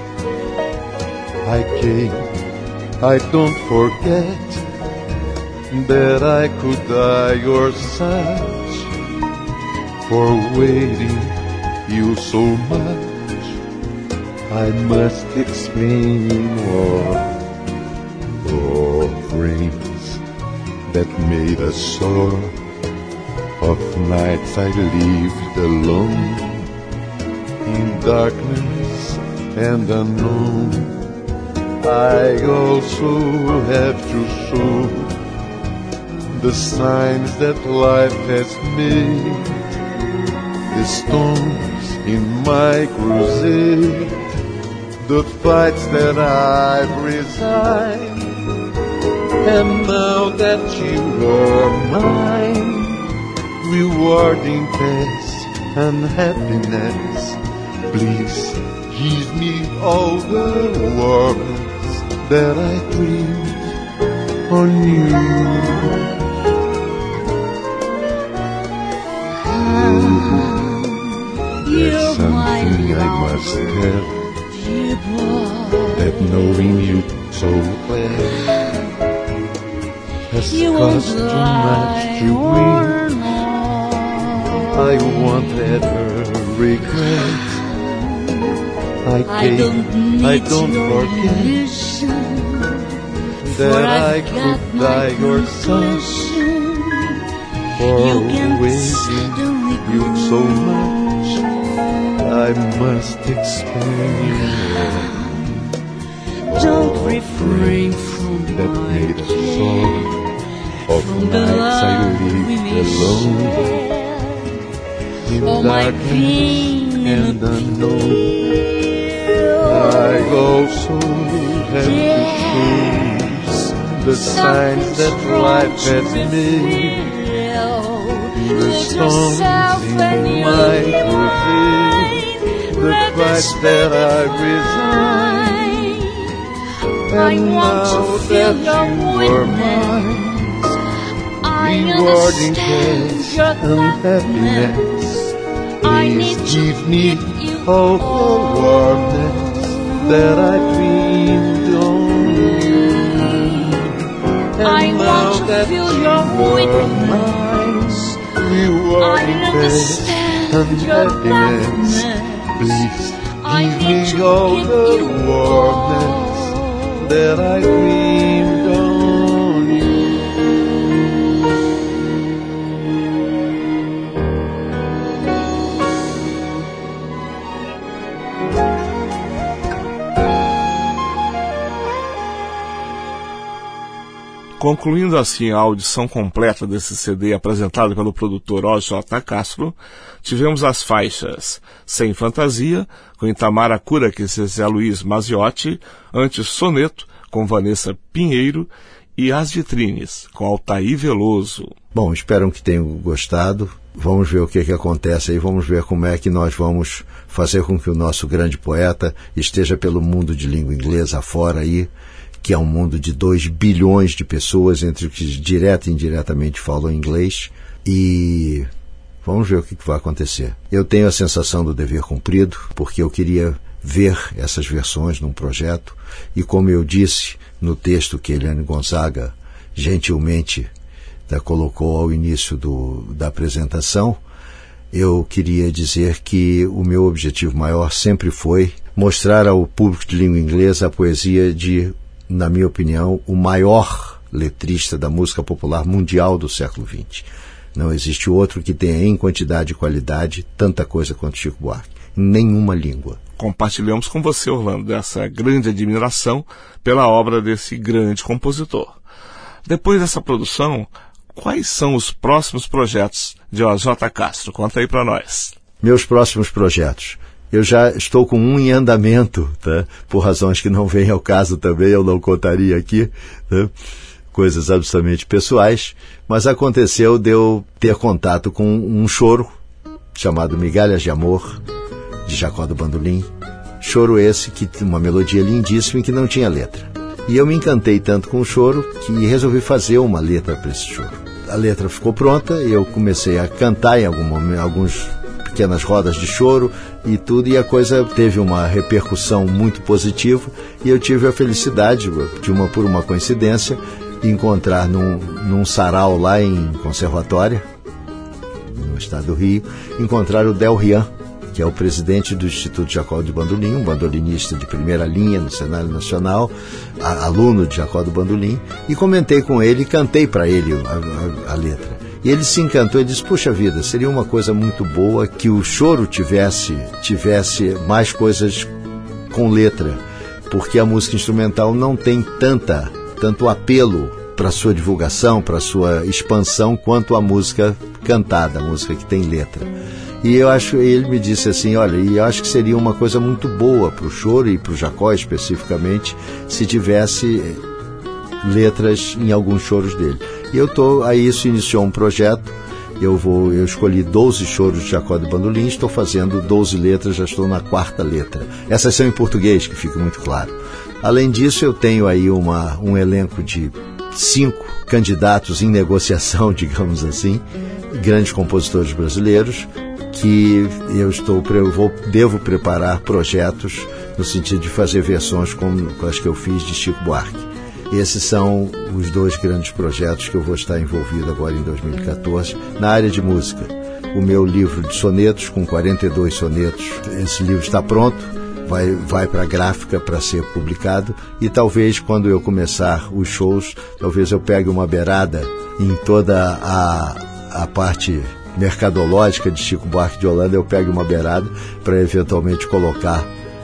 I can't, I don't forget that I could die your such for waiting you so much. I must explain more. Oh, rains that made us sore, of nights I lived alone, in darkness and unknown. I also have to show the signs that life has made, the storms in my crusade, the fights that I've resigned. And now that you are mine, rewarding peace and happiness, please give me all the warmth that I dreamed on you. There's something I must tell, that knowing you so well has cost too much to me. I won't ever regret. I can't, I don't forget that I could die your son for waiting you so much. I must explain you more. Don't refrain from that made a song of nights I lived alone in darkness and unknown. I also have to choose the signs that life has made, the songs in my crusade, the Christ that I resign. And now that you are mine, rewarding cares and happiness, please give me all the warmness that I dreamed on you. And I now want to that feel you your are witness. mine, rewarding I cares understand and your happiness, gladness. please I give need me to all give the you warmness that I dreamed on you. Concluindo assim a audição completa desse C D apresentado pelo produtor O J Castro, tivemos as faixas Sem Fantasia, com Itamar Curaquis e Zé Luiz Maziotti, Antes Soneto, com Vanessa Pinheiro, e As Vitrines, com Altair Veloso. Bom, espero que tenham gostado. Vamos ver o que, que acontece aí, vamos ver como é que nós vamos fazer com que o nosso grande poeta esteja pelo mundo de língua inglesa afora aí, que é um mundo de dois bilhões de pessoas, entre os que direta e indiretamente falam inglês, e vamos ver o que, que vai acontecer. Eu tenho a sensação do dever cumprido, porque eu queria ver essas versões num projeto, e como eu disse no texto que Eliane Gonzaga gentilmente tá, colocou ao início do, da apresentação, eu queria dizer que o meu objetivo maior sempre foi mostrar ao público de língua inglesa a poesia de, na minha opinião, o maior letrista da música popular mundial do século vinte. Não existe outro que tenha em quantidade e qualidade tanta coisa quanto Chico Buarque, em nenhuma língua. Compartilhamos com você, Orlando, dessa grande admiração pela obra desse grande compositor. Depois dessa produção, quais são os próximos projetos de O J Castro? Conta aí para nós. Meus próximos projetos. Eu já estou com um em andamento, tá? Por razões que não vêm ao caso também, eu não contaria aqui, tá? Coisas absolutamente pessoais, mas aconteceu de eu ter contato com um choro chamado Migalhas de Amor, de Jacó do Bandolim. Choro esse que tem uma melodia lindíssima e que não tinha letra. E eu me encantei tanto com o choro que resolvi fazer uma letra para esse choro. A letra ficou pronta e eu comecei a cantar em algum momento, alguns pequenas rodas de choro e tudo, e a coisa teve uma repercussão muito positiva, e eu tive a felicidade, de uma, por uma coincidência, de encontrar num, num sarau lá em Conservatória, no estado do Rio, encontrar o Del Rian, que é o presidente do Instituto Jacó do Bandolim, um bandolinista de primeira linha no cenário nacional, a, aluno de Jacó do Bandolim, e comentei com ele e cantei para ele a, a, a letra. E ele se encantou e disse, puxa vida, seria uma coisa muito boa que o choro tivesse, tivesse mais coisas com letra, porque a música instrumental não tem tanta, tanto apelo para sua divulgação, para sua expansão, quanto a música cantada, a música que tem letra. E eu acho, ele me disse assim, olha, e eu acho que seria uma coisa muito boa para o choro e para o Jacó especificamente, se tivesse letras em alguns choros dele. E eu tô, aí isso iniciou um projeto, eu vou, eu escolhi doze choros de Jacó do Bandolim, estou fazendo doze letras, já estou na quarta letra. Essas são em português, que fica muito claro. Além disso, eu tenho aí uma, um elenco de cinco candidatos em negociação, digamos assim, grandes compositores brasileiros, que eu estou eu vou, devo preparar projetos no sentido de fazer versões como as que eu fiz de Chico Buarque. Esses são os dois grandes projetos que eu vou estar envolvido agora em dois mil e catorze na área de música. O meu livro de sonetos, com quarenta e dois sonetos, esse livro está pronto, vai, vai para a gráfica para ser publicado, e talvez quando eu começar os shows, talvez eu pegue uma beirada em toda a, a parte mercadológica de Chico Buarque de Holanda, eu pegue uma beirada para eventualmente colocar,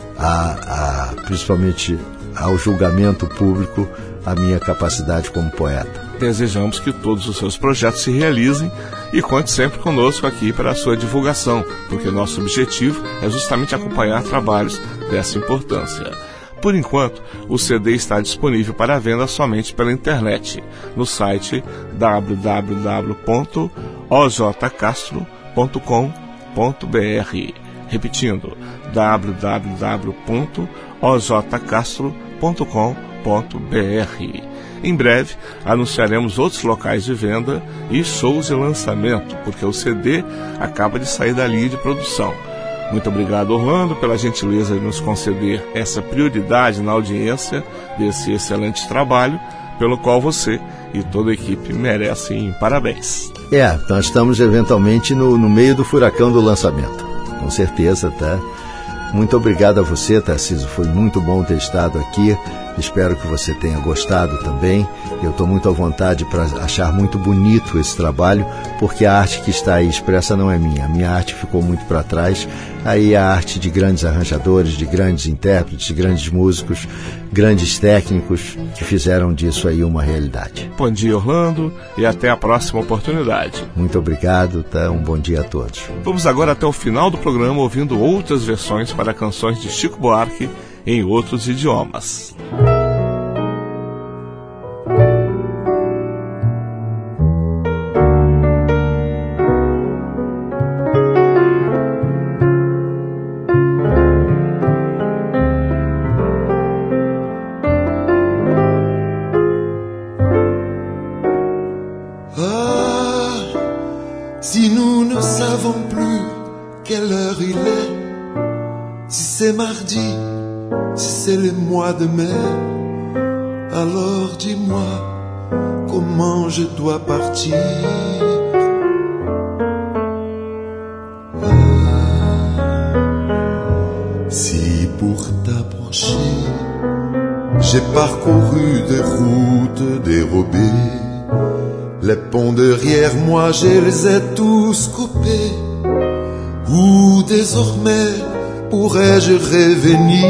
a, a, principalmente ao julgamento público, a minha capacidade como poeta. Desejamos que todos os seus projetos se realizem e conte sempre conosco aqui para a sua divulgação, porque nosso objetivo é justamente acompanhar trabalhos dessa importância. Por enquanto, o C D está disponível para venda somente pela internet, no site w w w ponto o j castro ponto com ponto b r. Repetindo, w w w ponto o j castro ponto com ponto b r. Em breve, anunciaremos outros locais de venda e shows de lançamento, porque o C D acaba de sair da linha de produção. Muito obrigado, Orlando, pela gentileza de nos conceder essa prioridade na audiência desse excelente trabalho, pelo qual você e toda a equipe merecem parabéns. É, nós estamos eventualmente no, no meio do furacão do lançamento, com certeza, tá? Muito obrigado a você, Tarcísio, foi muito bom ter estado aqui. Espero que você tenha gostado também. Eu estou muito à vontade para achar muito bonito esse trabalho, porque a arte que está aí expressa não é minha. A minha arte ficou muito para trás. Aí a arte de grandes arranjadores, de grandes intérpretes, de grandes músicos, grandes técnicos que fizeram disso aí uma realidade. Bom dia, Orlando, e até a próxima oportunidade. Muito obrigado, tá? Um bom dia a todos. Vamos agora até o final do programa ouvindo outras versões para canções de Chico Buarque em outros idiomas. Ah, si nous ne savons plus quelle heure il est, si c'est mardi, si c'est le mois de mai, alors dis-moi comment je dois partir. Ah, si pour t'approcher, j'ai parcouru des routes dérobées, les ponts derrière moi, je les ai tous coupés. Où désormais pourrais-je revenir?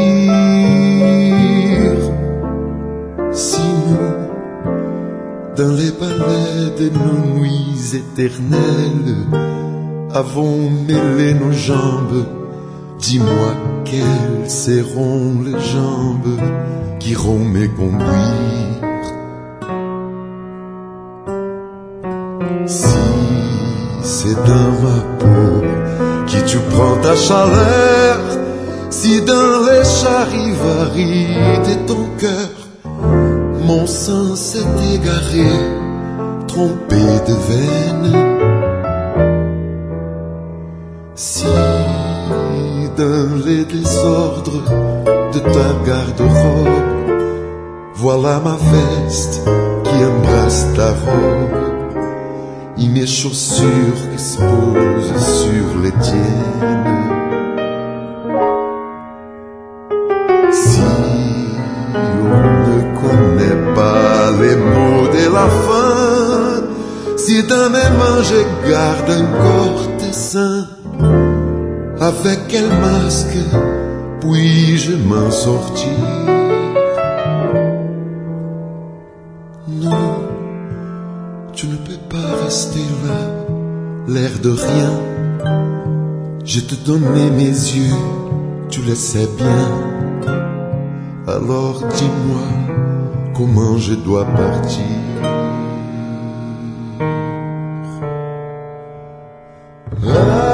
Si nous, dans les palais de nos nuits éternelles, avons mêlé nos jambes, dis-moi quelles seront les jambes qui iront me conduire. Si c'est dans ma peau qui tu prends ta chaleur, si dans les charivaris de ton cœur mon sang s'est égaré, trompé de veine, si dans les désordres de ta garde-robe, voilà ma veste qui embrasse ta robe, et mes chaussures qui se posent sur les tiennes. Si on ne connaît pas les mots de la fin, si dans mes mains je garde encore tes seins, avec quel masque puis-je m'en sortir? Non, tu ne peux pas rester là, l'air de rien. Je te donnais mes yeux, tu le sais bien. Alors dis-moi comment je dois partir. Ah.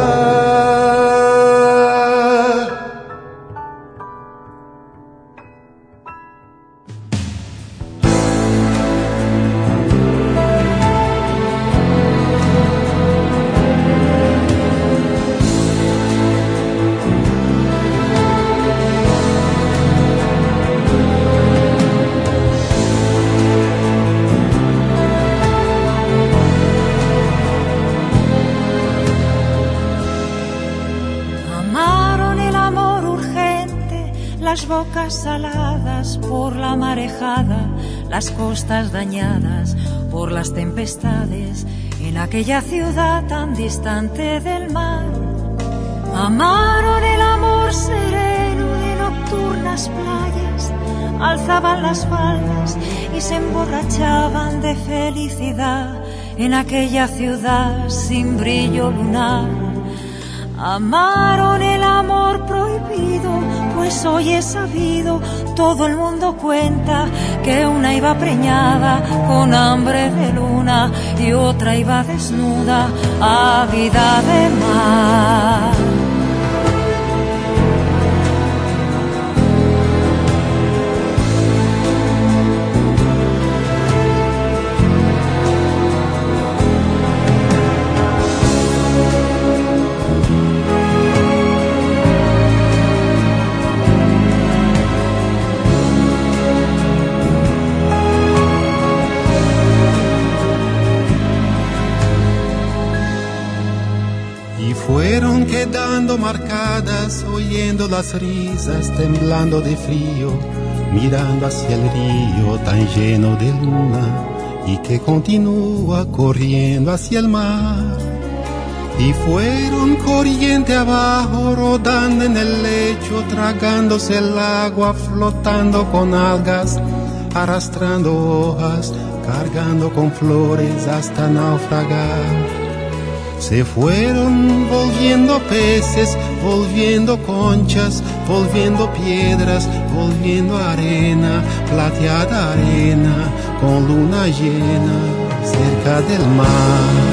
las bocas saladas por la marejada, las costas dañadas por las tempestades, en aquella ciudad tan distante del mar. Amaron el amor sereno de nocturnas playas, alzaban las faldas y se emborrachaban de felicidad en aquella ciudad sin brillo lunar. Amaron el amor prohibido, pues hoy es sabido, todo el mundo cuenta que una iba preñada con hambre de luna y otra iba desnuda, ávida de mar. Fueron quedando marcadas, oyendo las risas, temblando de frío, mirando hacia el río tan lleno de luna y que continúa corriendo hacia el mar. Y fueron corriente abajo, rodando en el lecho, tragándose el agua, flotando con algas, arrastrando hojas, cargando con flores hasta naufragar. Se fueron volviendo peces, volviendo conchas, volviendo piedras, volviendo arena, plateada arena, con luna llena cerca del mar.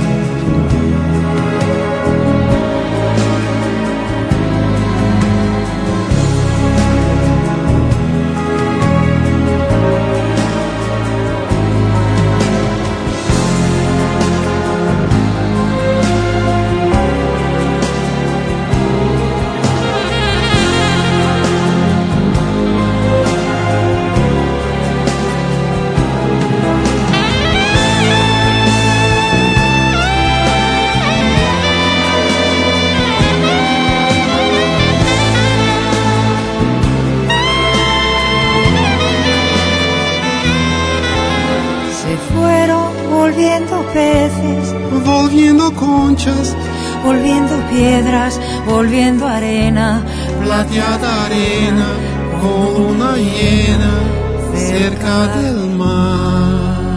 Volviendo conchas, volviendo piedras, volviendo arena, plateada arena, con luna llena, cerca del mar.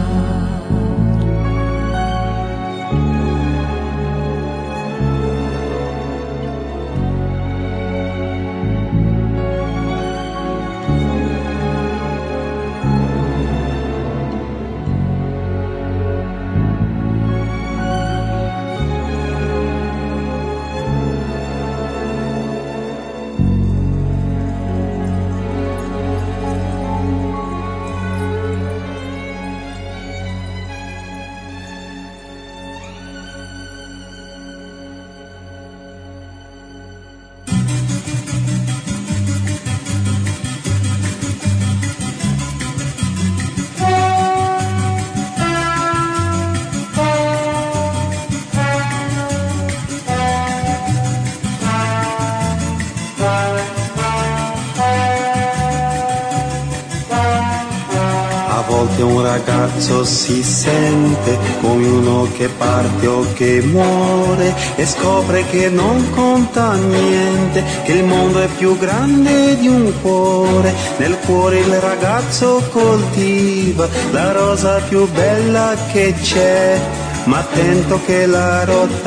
Un ragazzo si sente come uno che parte o che muore e scopre che non conta niente, che il mondo è più grande di un cuore. Nel cuore il ragazzo coltiva la rosa più bella che c'è, ma attento che la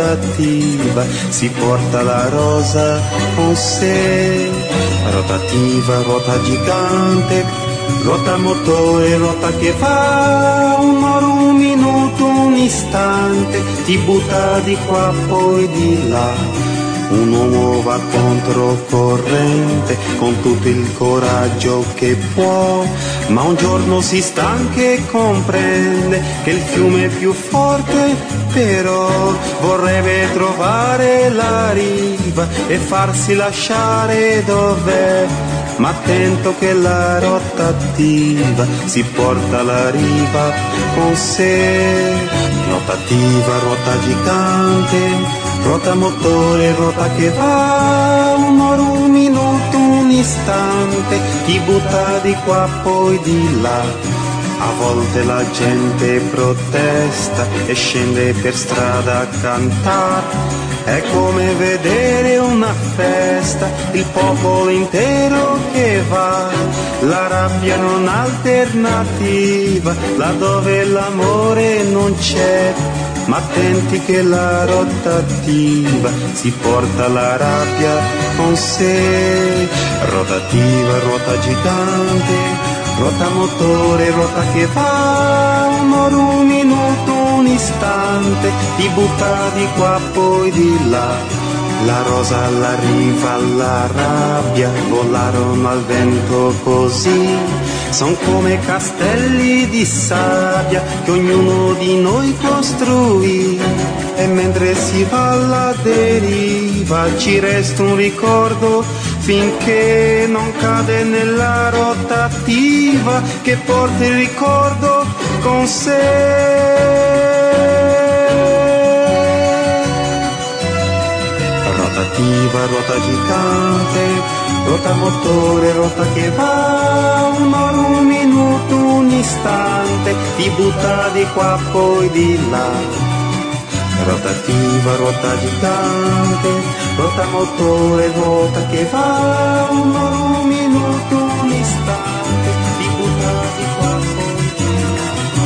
rotativa si porta la rosa con sé. Rotativa, rota gigante, rota motore, rota che fa un'ora, un minuto, un istante, ti butta di qua poi di là. Un uomo va controcorrente con tutto il coraggio che può, ma un giorno si stanca e comprende che il fiume è più forte, però vorrebbe trovare la riva e farsi lasciare dov'è. Ma attento che la rotativa si porta la riva con sé. Rotativa, rota gigante, rota motore, rota che va un'ora, un minuto, un istante, chi butta di qua poi di là. A volte la gente protesta e scende per strada a cantare. È come vedere una festa, il popolo intero che va. La rabbia non alternativa, laddove l'amore non c'è. Ma attenti che la rotativa si porta la rabbia con sé. Rotativa, ruota gigante, ruota motore, ruota che va, un'ora, un minuto, un istante, ti butta di qua poi di là. La rosa alla riva, la rabbia, volarono al vento così. Son come castelli di sabbia che ognuno di noi costruì. E mentre si va alla deriva ci resta un ricordo finché non cade nella rotativa che porta il ricordo con sé. Rotativa, ruota gigante, ruota motore, ruota che va, un'ora, un minuto, un istante, ti butta di qua poi di là. Rotativa, ruota gigante, ruota motore, ruota che va, un'ora, un minuto, un istante, ti butta di qua poi di là.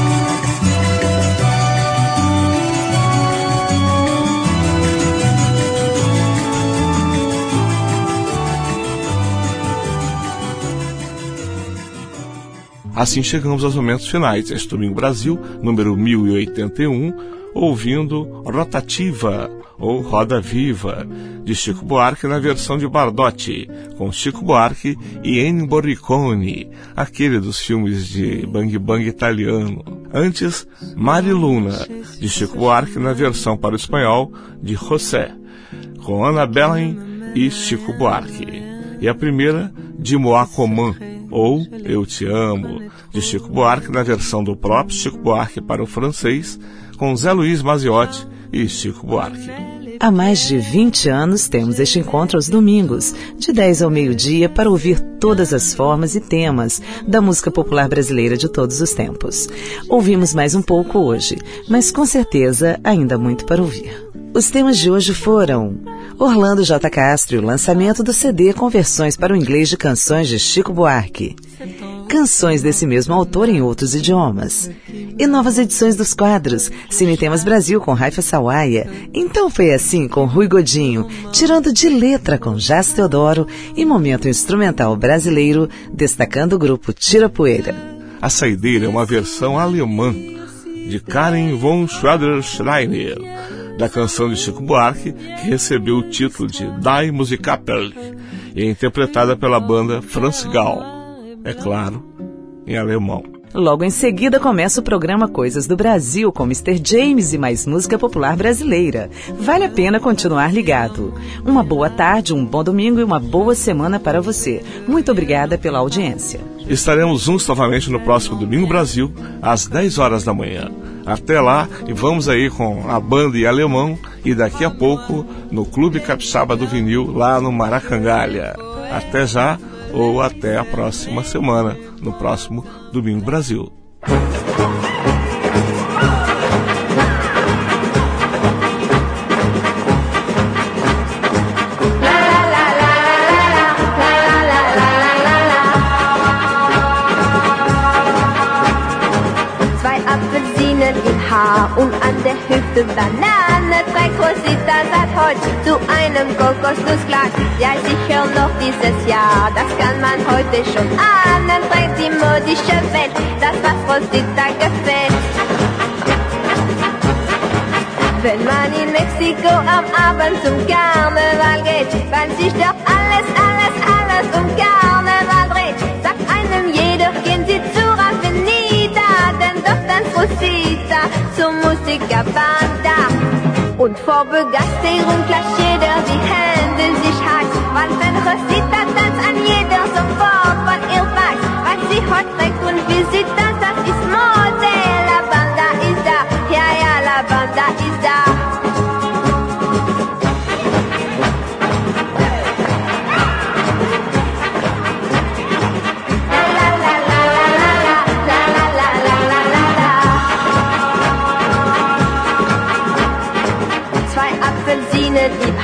Assim chegamos aos momentos finais deste Domingo Brasil, número mil e oitenta e um, ouvindo Rotativa, ou Roda Viva, de Chico Buarque na versão de Bardotti, com Chico Buarque e Ennio Morricone, aquele dos filmes de Bang Bang italiano. Antes, Mari Luna, de Chico Buarque na versão para o espanhol de José, com Ana Belén e Chico Buarque. E a primeira, de Moá Comã, ou Eu Te Amo, de Chico Buarque na versão do próprio Chico Buarque para o francês, com Zé Luiz Maziotti e Chico Buarque. Há mais de vinte anos temos este encontro aos domingos, de dez ao meio-dia, para ouvir todas as formas e temas da música popular brasileira de todos os tempos. Ouvimos mais um pouco hoje, mas com certeza ainda há muito para ouvir. Os temas de hoje foram Orlando J. Castro e o lançamento do C D com versões para o inglês de canções de Chico Buarque, canções desse mesmo autor em outros idiomas, e novas edições dos quadros Cine Temas Brasil com Raifa Sawaia, Então Foi Assim com Rui Godinho, Tirando de Letra com Jás Teodoro e Momento Instrumental Brasileiro, destacando o grupo Tira Poeira. A Saideira é uma versão alemã de Karin von Schroeder-Schreiner, da canção de Chico Buarque, que recebeu o título de Die Musikapelle e é interpretada pela banda Franz Gall, é claro, em alemão. Logo em seguida começa o programa Coisas do Brasil com mister James e mais música popular brasileira. Vale a pena continuar ligado. Uma boa tarde, um bom domingo e uma boa semana para você. Muito obrigada pela audiência. Estaremos juntos novamente no próximo Domingo Brasil, às dez horas da manhã. Até lá, e vamos aí com a banda em alemão e daqui a pouco no Clube Capixaba do Vinil, lá no Maracangalha. Até já, ou até a próxima semana, no próximo Domingo Brasil. Und an der Hüfte Banane, drei Rositas hat heute zu einem Kokosnussglas. Ja, sicher noch dieses Jahr, das kann man heute schon ahnen. Bringt die modische Welt, das was Rosita gefällt. Wenn man in Mexiko am Abend zum Karneval geht, weil sich dort alles, alles, alles um Karneval dreht, sagt einem jeder, gehen Sie zur Avenida, denn dort tanzt Rosita zur Musikerbanda. Und vor Begeisterung klatscht jeder die Hände sich heiß, weil wenn Rosita tanzt, an jeder sofort von ihr weiß, was sie heute trägt und wie sie tanzt, das ist Mode. La Banda ist da, ja, ja, La Banda ist da.